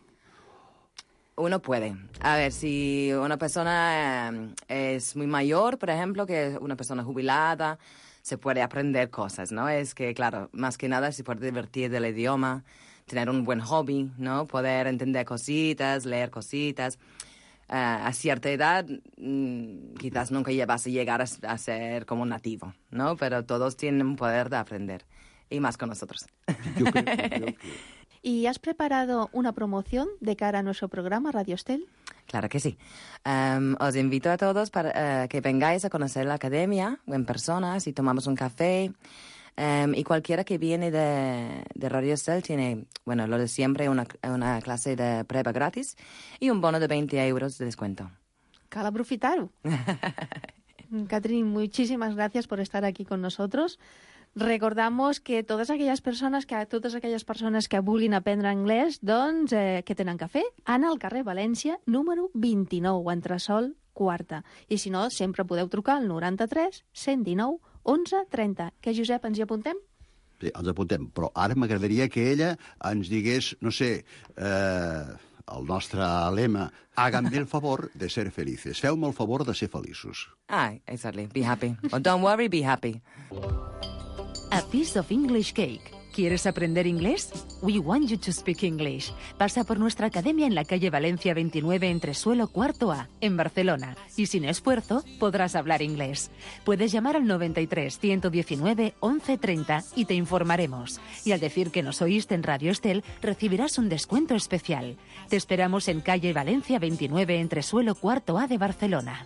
[SPEAKER 18] Uno puede. A ver, si una persona es muy mayor, por ejemplo, que es una persona jubilada, se puede aprender cosas, ¿no? Es que, claro, más que nada se puede divertir del idioma, tener un buen hobby, ¿no? Poder entender cositas, leer cositas. A cierta edad quizás nunca vas a llegar a ser como un nativo, ¿no? Pero todos tienen poder de aprender, y más con nosotros.
[SPEAKER 6] Yo creo que...
[SPEAKER 5] ¿Y has preparado una promoción de cara a nuestro programa Radio Estel?
[SPEAKER 18] Claro que sí. Os invito a todos para que vengáis a conocer la academia en persona, si tomamos un café. Y cualquiera que viene de Radio Estel tiene, bueno, lo de siempre, una clase de prueba gratis y un bono de 20 euros de descuento.
[SPEAKER 5] Cal aprofitar-ho. Catherine, muchísimas gracias por estar aquí con nosotros. Recordamos que totes aquelles persones que vulguin aprendre anglès, doncs, que tenen cafè, anar al carrer València, número 29, entresòl, quarta. I si no, sempre podeu trucar al 93 119 11 30. Que, Josep, ens hi apuntem?
[SPEAKER 6] Sí, ens apuntem, però ara m'agradaria que ella ens digués, no sé, el nostre lema, háganme el favor de ser felices. Feu-me el favor de ser feliços.
[SPEAKER 18] Exactly. Be happy. Or don't worry, be happy.
[SPEAKER 2] A Piece of English Cake. ¿Quieres aprender inglés? We want you to speak English. Pasa por nuestra academia en la calle Valencia 29, entre suelo cuarto A, en Barcelona. Y sin esfuerzo, podrás hablar inglés. Puedes llamar al 93 119 11 30 y te informaremos. Y al decir que nos oíste en Radio Estel, recibirás un descuento especial. Te esperamos en calle Valencia 29, entre suelo cuarto A de Barcelona.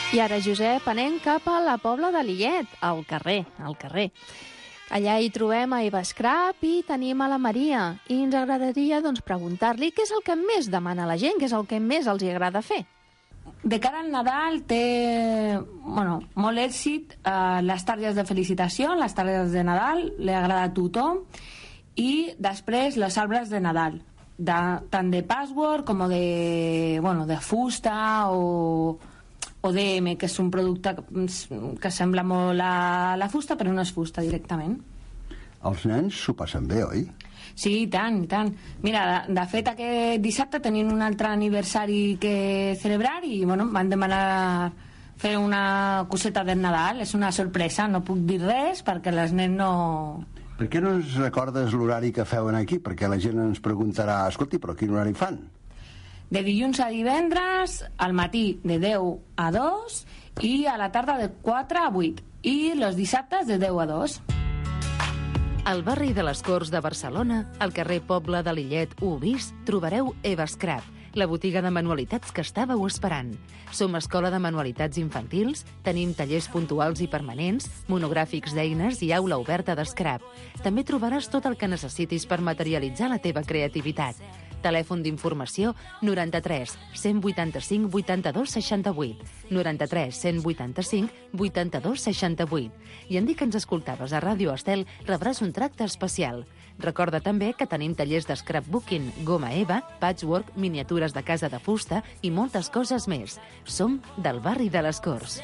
[SPEAKER 5] I ara, Josep, anem cap a la Pobla de Lillet, al carrer. Allà hi trobem a Eva Scrap i tenim a la Maria. I ens agradaria preguntar-li què és el que més demana la gent, què és el que més els agrada fer.
[SPEAKER 19] De cara al Nadal té molt èxit les tardes de felicitació, les tardes de Nadal, li agrada a tothom, i després les arbres de Nadal, tant de password com de fusta o DM, que és un producte que sembla molt a la fusta, però no és fusta directament.
[SPEAKER 6] Els nens s'ho passen bé, oi?
[SPEAKER 19] Sí, i tant, i tant. Mira, de fet, aquest dissabte tenim un altre aniversari que celebrar i van demanar fer una coseta del Nadal. És una sorpresa, no puc dir res perquè les nens no...
[SPEAKER 6] Per què no ens recordes l'horari que feuen aquí? Perquè la gent ens preguntarà, escolti, però quin horari fan?
[SPEAKER 19] De dilluns a divendres, al matí de 10 a 2 i a la tarda de 4 a 8. I els dissabtes de 10 a 2.
[SPEAKER 2] Al barri de les Corts de Barcelona, al carrer Pobla de Lillet 1 bis, trobareu Eva Scrap, la botiga de manualitats que estàveu esperant. Som escola de manualitats infantils, tenim tallers puntuals i permanents, monogràfics d'eines i aula oberta d'escrap. També trobaràs tot el que necessitis per materialitzar la teva creativitat. Telèfon d'informació 93 185 82 68, 93 185 82 68. I en dir que ens escoltaves a Ràdio Estel rebràs un tracte especial. Recorda també que tenim tallers de scrapbooking, goma eva, patchwork, miniatures de casa de fusta i moltes coses més. Som del barri de les Corts.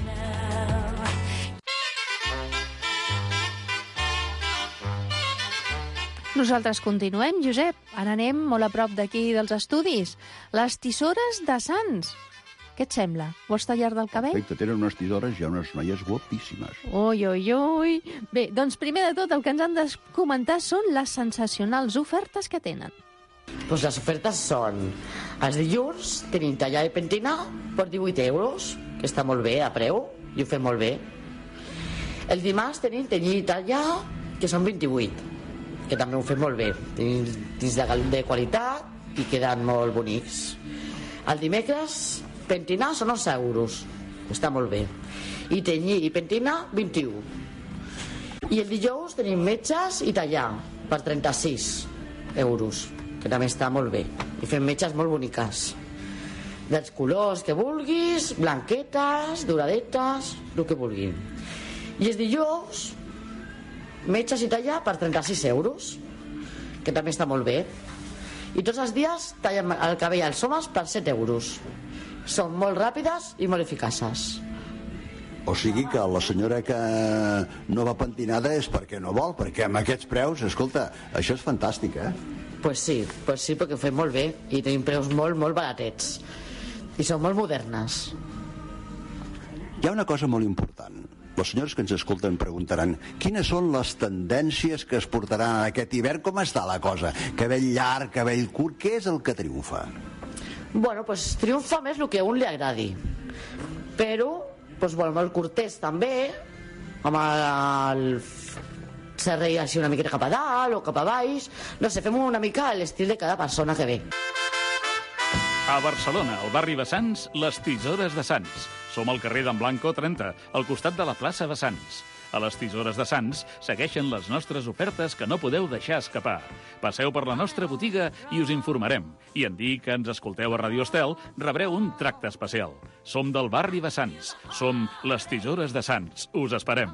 [SPEAKER 5] Nosaltres continuem, Josep. Ara anem molt a prop d'aquí dels estudis. Les tisores de Sants. Què et sembla? Vols tallar del cabell?
[SPEAKER 6] Perfecte, tenen unes tisores i unes noies guapíssimes.
[SPEAKER 5] Ui, ui, ui. Bé, doncs primer de tot el que ens han de comentar són les sensacionals ofertes que tenen.
[SPEAKER 20] Pues les ofertes són... Els dilluns tenim tallar i pentinar per 18 euros, que està molt bé a preu, i ho fem molt bé. El dimarts tenim tenyir i tallar, que són 28, que també ho fem molt bé. Tenim dins de qualitat i queden molt bonics. El dimecres, pentinar són 11 euros, que està molt bé. I tenyir i pentinar, 21. I el dijous tenim metges i tallar, per 36 euros, que també està molt bé. I fem metges molt boniques. Dels colors que vulguis, blanquetes, doradetes, el que vulguin. I els dijous, metges i tallar per 36 euros, que també està molt bé. I tots els dies tallen el cabell als homes per 7 euros. Són molt ràpides i molt eficaces.
[SPEAKER 6] O sigui que la senyora que no va pentinada és perquè no vol, perquè amb aquests preus, escolta, això és fantàstic, eh?
[SPEAKER 20] Pues sí, perquè ho fem molt bé i tenim preus molt, molt baratets. I són molt modernes.
[SPEAKER 6] Hi ha una cosa molt important. Les senyores que ens escolten preguntaran quines són les tendències que es portaran aquest hivern, com està la cosa? Cabell llarg, cabell curt, què és el que triomfa?
[SPEAKER 20] Bueno, pues triomfa més el que a un li agradi. Però, pues, bueno, molt curtès també, amb el serrell així una mica cap a dalt o cap a baix. No sé, fem una mica l'estil de cada persona que ve.
[SPEAKER 8] A Barcelona, al barri de Sants, les tisores de Sants. Som al carrer d'en Blanco 30, al costat de la plaça de Sants. A les tisores de Sants segueixen les nostres ofertes que no podeu deixar escapar. Passeu per la nostra botiga i us informarem. I en dir que ens escolteu a Radio Estel, rebreu un tracte especial. Som del barri de Sants. Som les tisores de Sants. Us esperem.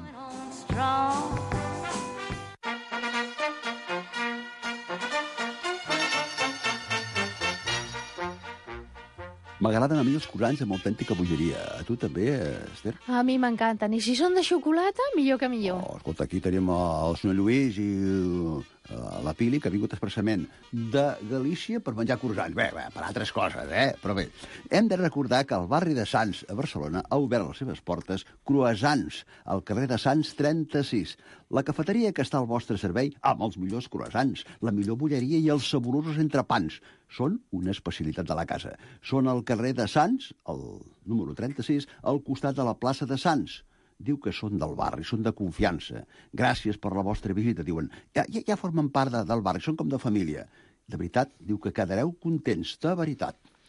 [SPEAKER 6] M'agraden a mi els croissants amb autèntica bogeria. A tu també, Esther?
[SPEAKER 5] A mi m'encanten. I si són de xocolata, millor que millor.
[SPEAKER 6] Oh, escolta, aquí tenim el senyor Lluís i la Pili, que ha vingut expressament de Galícia per menjar croissants. Bé, per altres coses, Però bé, hem de recordar que el barri de Sants, a Barcelona, ha obert les seves portes Croissants, al carrer de Sants 36. La cafeteria que està al vostre servei amb els millors croissants, la millor bolleria i els saborosos entrepans. Són una especialitat de la casa. Són al carrer de Sants, el número 36, al costat de la plaça de Sants. Diu que són del barri, són de confiança. Gràcies per la vostra visita, diuen. Ja formen part del barri, són com de família. De veritat, diu que quedareu contents, de veritat.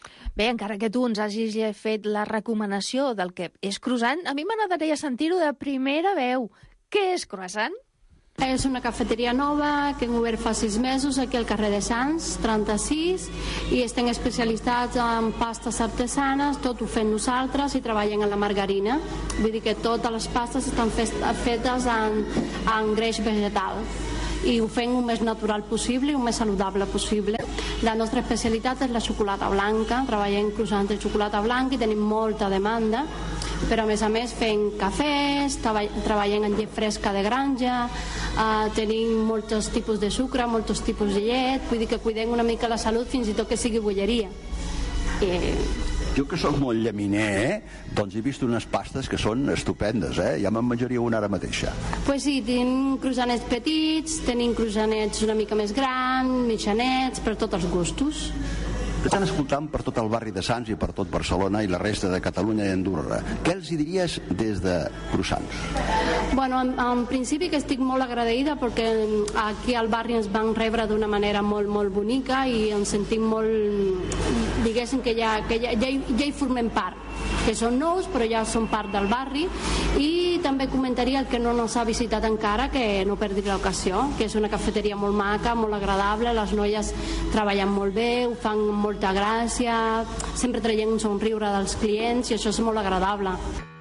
[SPEAKER 5] Bé, encara que tu ens hagis fet la recomanació del que és croissant, a mi m'agradaria sentir-ho de primera veu. Què és croissant?
[SPEAKER 21] És una cafeteria nova que hem obert fa 6 mesos aquí al carrer de Sants, 36, i estem especialitzats en pastes artesanes, tot ho fem nosaltres i treballem en la margarina. Vull dir que totes les pastes estan fetes en greix vegetal i ho fem el més natural possible i el més saludable possible. La nostra especialitat és la xocolata blanca, treballem croissants de xocolata blanca i tenim molta demanda, però a més fem cafès, treballem en llet fresca de granja, tenim molts tipus de sucre, molts tipus de llet, vull dir que cuidem una mica la salut fins i tot que sigui bolleria.
[SPEAKER 6] Jo que sóc molt llaminer, doncs he vist unes pastes que són estupendes, ja me'n menjaria una ara mateixa.
[SPEAKER 21] Pues sí, tenim croissanets petits, tenim croissanets una mica més grans, mitjanets, per tots els gustos.
[SPEAKER 6] Estan escoltant per tot el barri de Sants i per tot Barcelona i la resta de Catalunya i Andorra. Què els hi diries des de croissants?
[SPEAKER 21] Bueno, en principi que estic molt agraïda perquè aquí al barri ens van rebre d'una manera molt, molt bonica i ens sentim molt, diguéssim que ja hi formem part, que són nous però ja són part del barri. I també comentaria el que no ens ha visitat encara que no perdi l'ocasió, que és una cafeteria molt maca, molt agradable, les noies treballen molt bé, ho fan amb molta gràcia, sempre traient un somriure dels clients i això és molt agradable.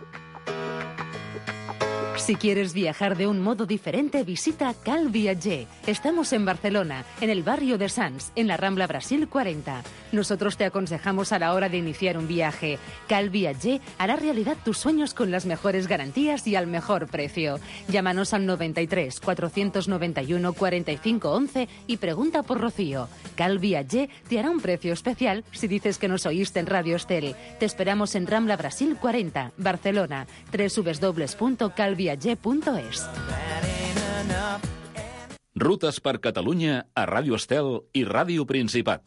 [SPEAKER 2] Si quieres viajar de un modo diferente, visita Cal Viatger. Estamos en Barcelona, en el barrio de Sants, en la Rambla Brasil 40. Nosotros te aconsejamos a la hora de iniciar un viaje. Cal Viatger hará realidad tus sueños con las mejores garantías y al mejor precio. Llámanos al 93 491 45 11 y pregunta por Rocío. Cal Viatger te hará un precio especial si dices que nos oíste en Radio Estel. Te esperamos en Rambla Brasil 40, Barcelona. www.calviatger.es.
[SPEAKER 1] Rutes per Catalunya a Ràdio Estel i Ràdio Principat.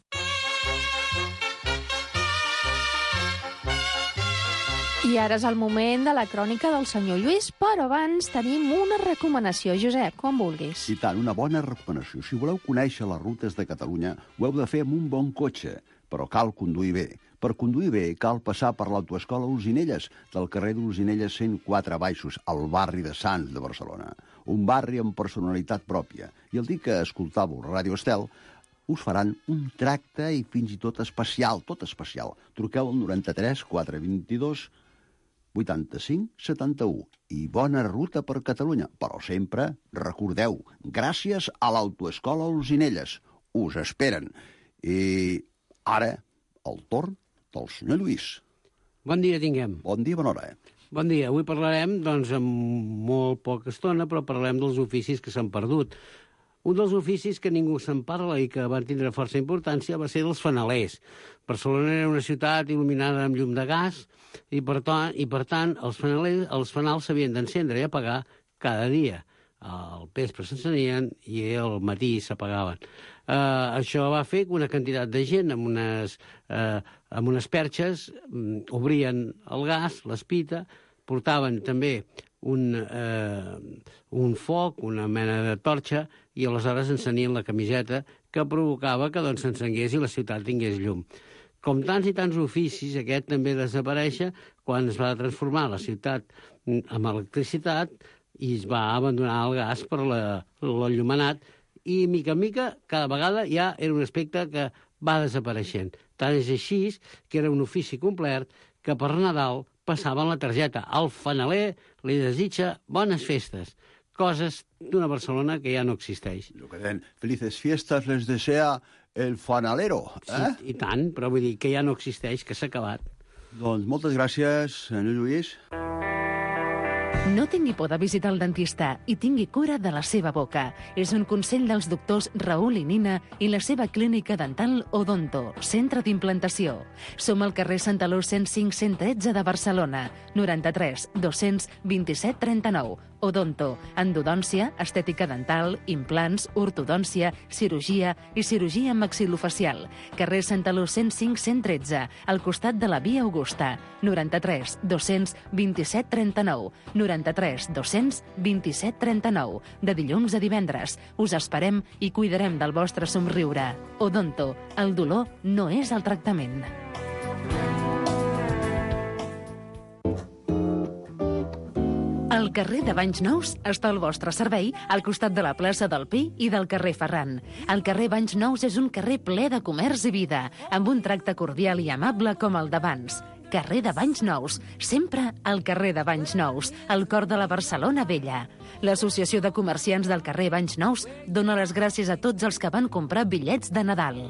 [SPEAKER 5] I ara és el moment de la crònica del senyor Lluís, però abans tenim una recomanació. Josep, quan vulguis.
[SPEAKER 6] I tant, una bona recomanació. Si voleu conèixer les rutes de Catalunya, ho heu de fer amb un bon cotxe, però cal conduir bé. Per conduir bé cal passar per l'autoescola Olzinelles, del carrer d'Olzinelles 104 Baixos, al barri de Sants de Barcelona. Un barri amb personalitat pròpia. I el dir que escoltàveu Ràdio Estel us faran un tracte i fins i tot especial, tot especial. Truqueu al 93 422 85 71 i bona ruta per Catalunya. Però sempre, recordeu, gràcies a l'autoescola Olzinelles. Us esperen. I ara, el torn del senyor Lluís.
[SPEAKER 22] Bon dia tinguem.
[SPEAKER 6] Bon dia, bona hora.
[SPEAKER 22] Bon dia. Avui parlarem, doncs, en molt poca estona, però parlarem dels oficis que s'han perdut. Un dels oficis que ningú se'n parla i que van tindre força importància va ser dels fanalers. Barcelona era una ciutat il·luminada amb llum de gas i, per tant, els fanals s'havien d'encendre i apagar cada dia. Al vespre s'encenien i al matí s'apagaven. Això va fer que una quantitat de gent amb unes perxes obrien el gas, l'espita, portaven també un foc, una mena de torxa, i aleshores encenien la camiseta que provocava que s'encengués i la ciutat tingués llum. Com tants i tants oficis, aquest també desaparèixer quan es va transformar la ciutat amb electricitat i es va abandonar el gas per l'enllumenat, i mica en mica cada vegada ja era un aspecte que va desapareixent. Tant és així que era un ofici complet que per Nadal passaven la targeta. El fanaler li desitja bones festes, coses d'una Barcelona que ja no existeix.
[SPEAKER 6] Lo que deien, felices fiestas les desea el fanalero.
[SPEAKER 22] Sí, i tant, però vull dir que ja no existeix, que s'ha acabat.
[SPEAKER 6] Doncs moltes gràcies, senyor Lluís.
[SPEAKER 2] No tingui por de visitar el dentista i tingui cura de la seva boca. És un consell dels doctors Raül i Nina i la seva clínica dental Odonto, centre d'implantació. Som al carrer Santaló 105 113 de Barcelona, 93 227 39. Odonto, endodòncia, estètica dental, implants, ortodòncia, cirurgia i cirurgia maxilofacial. Carrer Santaló 105 113, al costat de la Via Augusta, 93 227 39. 93 227 39. De dilluns a divendres. Us esperem i cuidarem del vostre somriure. Odonto, el dolor no és el tractament. El carrer de Banys Nous està al vostre servei al costat de la plaça del Pi i del carrer Ferran. El carrer Banys Nous és un carrer ple de comerç i vida, amb un tracte cordial i amable com el d'abans. Carrer de Banys Nous, sempre al carrer de Banys Nous, al cor de la Barcelona Vella. L'Associació de Comerciants del carrer Banys Nous dona les gràcies a tots els que van comprar bitllets de Nadal.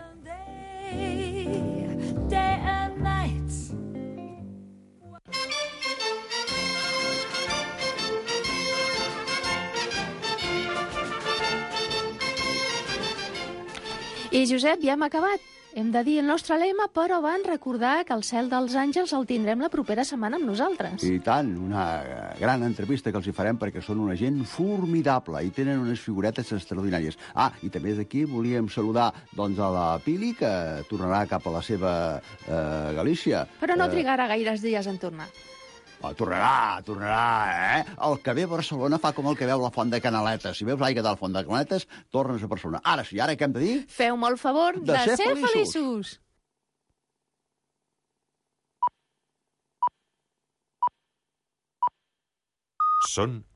[SPEAKER 16] Day and night.
[SPEAKER 5] I, Josep, ja hem acabat. Hem de dir el nostre lema, però van recordar que el cel dels àngels el tindrem la propera setmana amb nosaltres.
[SPEAKER 6] I tant, una gran entrevista que els hi farem perquè són una gent formidable i tenen unes figuretes extraordinàries. Ah, i també d'aquí volíem saludar doncs, a la Pili, que tornarà cap a la seva Galícia.
[SPEAKER 5] Però no trigarà gaires dies en tornar.
[SPEAKER 6] Tornarà, eh? El que ve a Barcelona fa com el que veu la font de Canaletes. Si veus l'aigua de la font de Canaletes, tornes a Barcelona. Ara sí, ara què hem de dir?
[SPEAKER 5] Feu-me el favor de ser feliços.
[SPEAKER 7] Són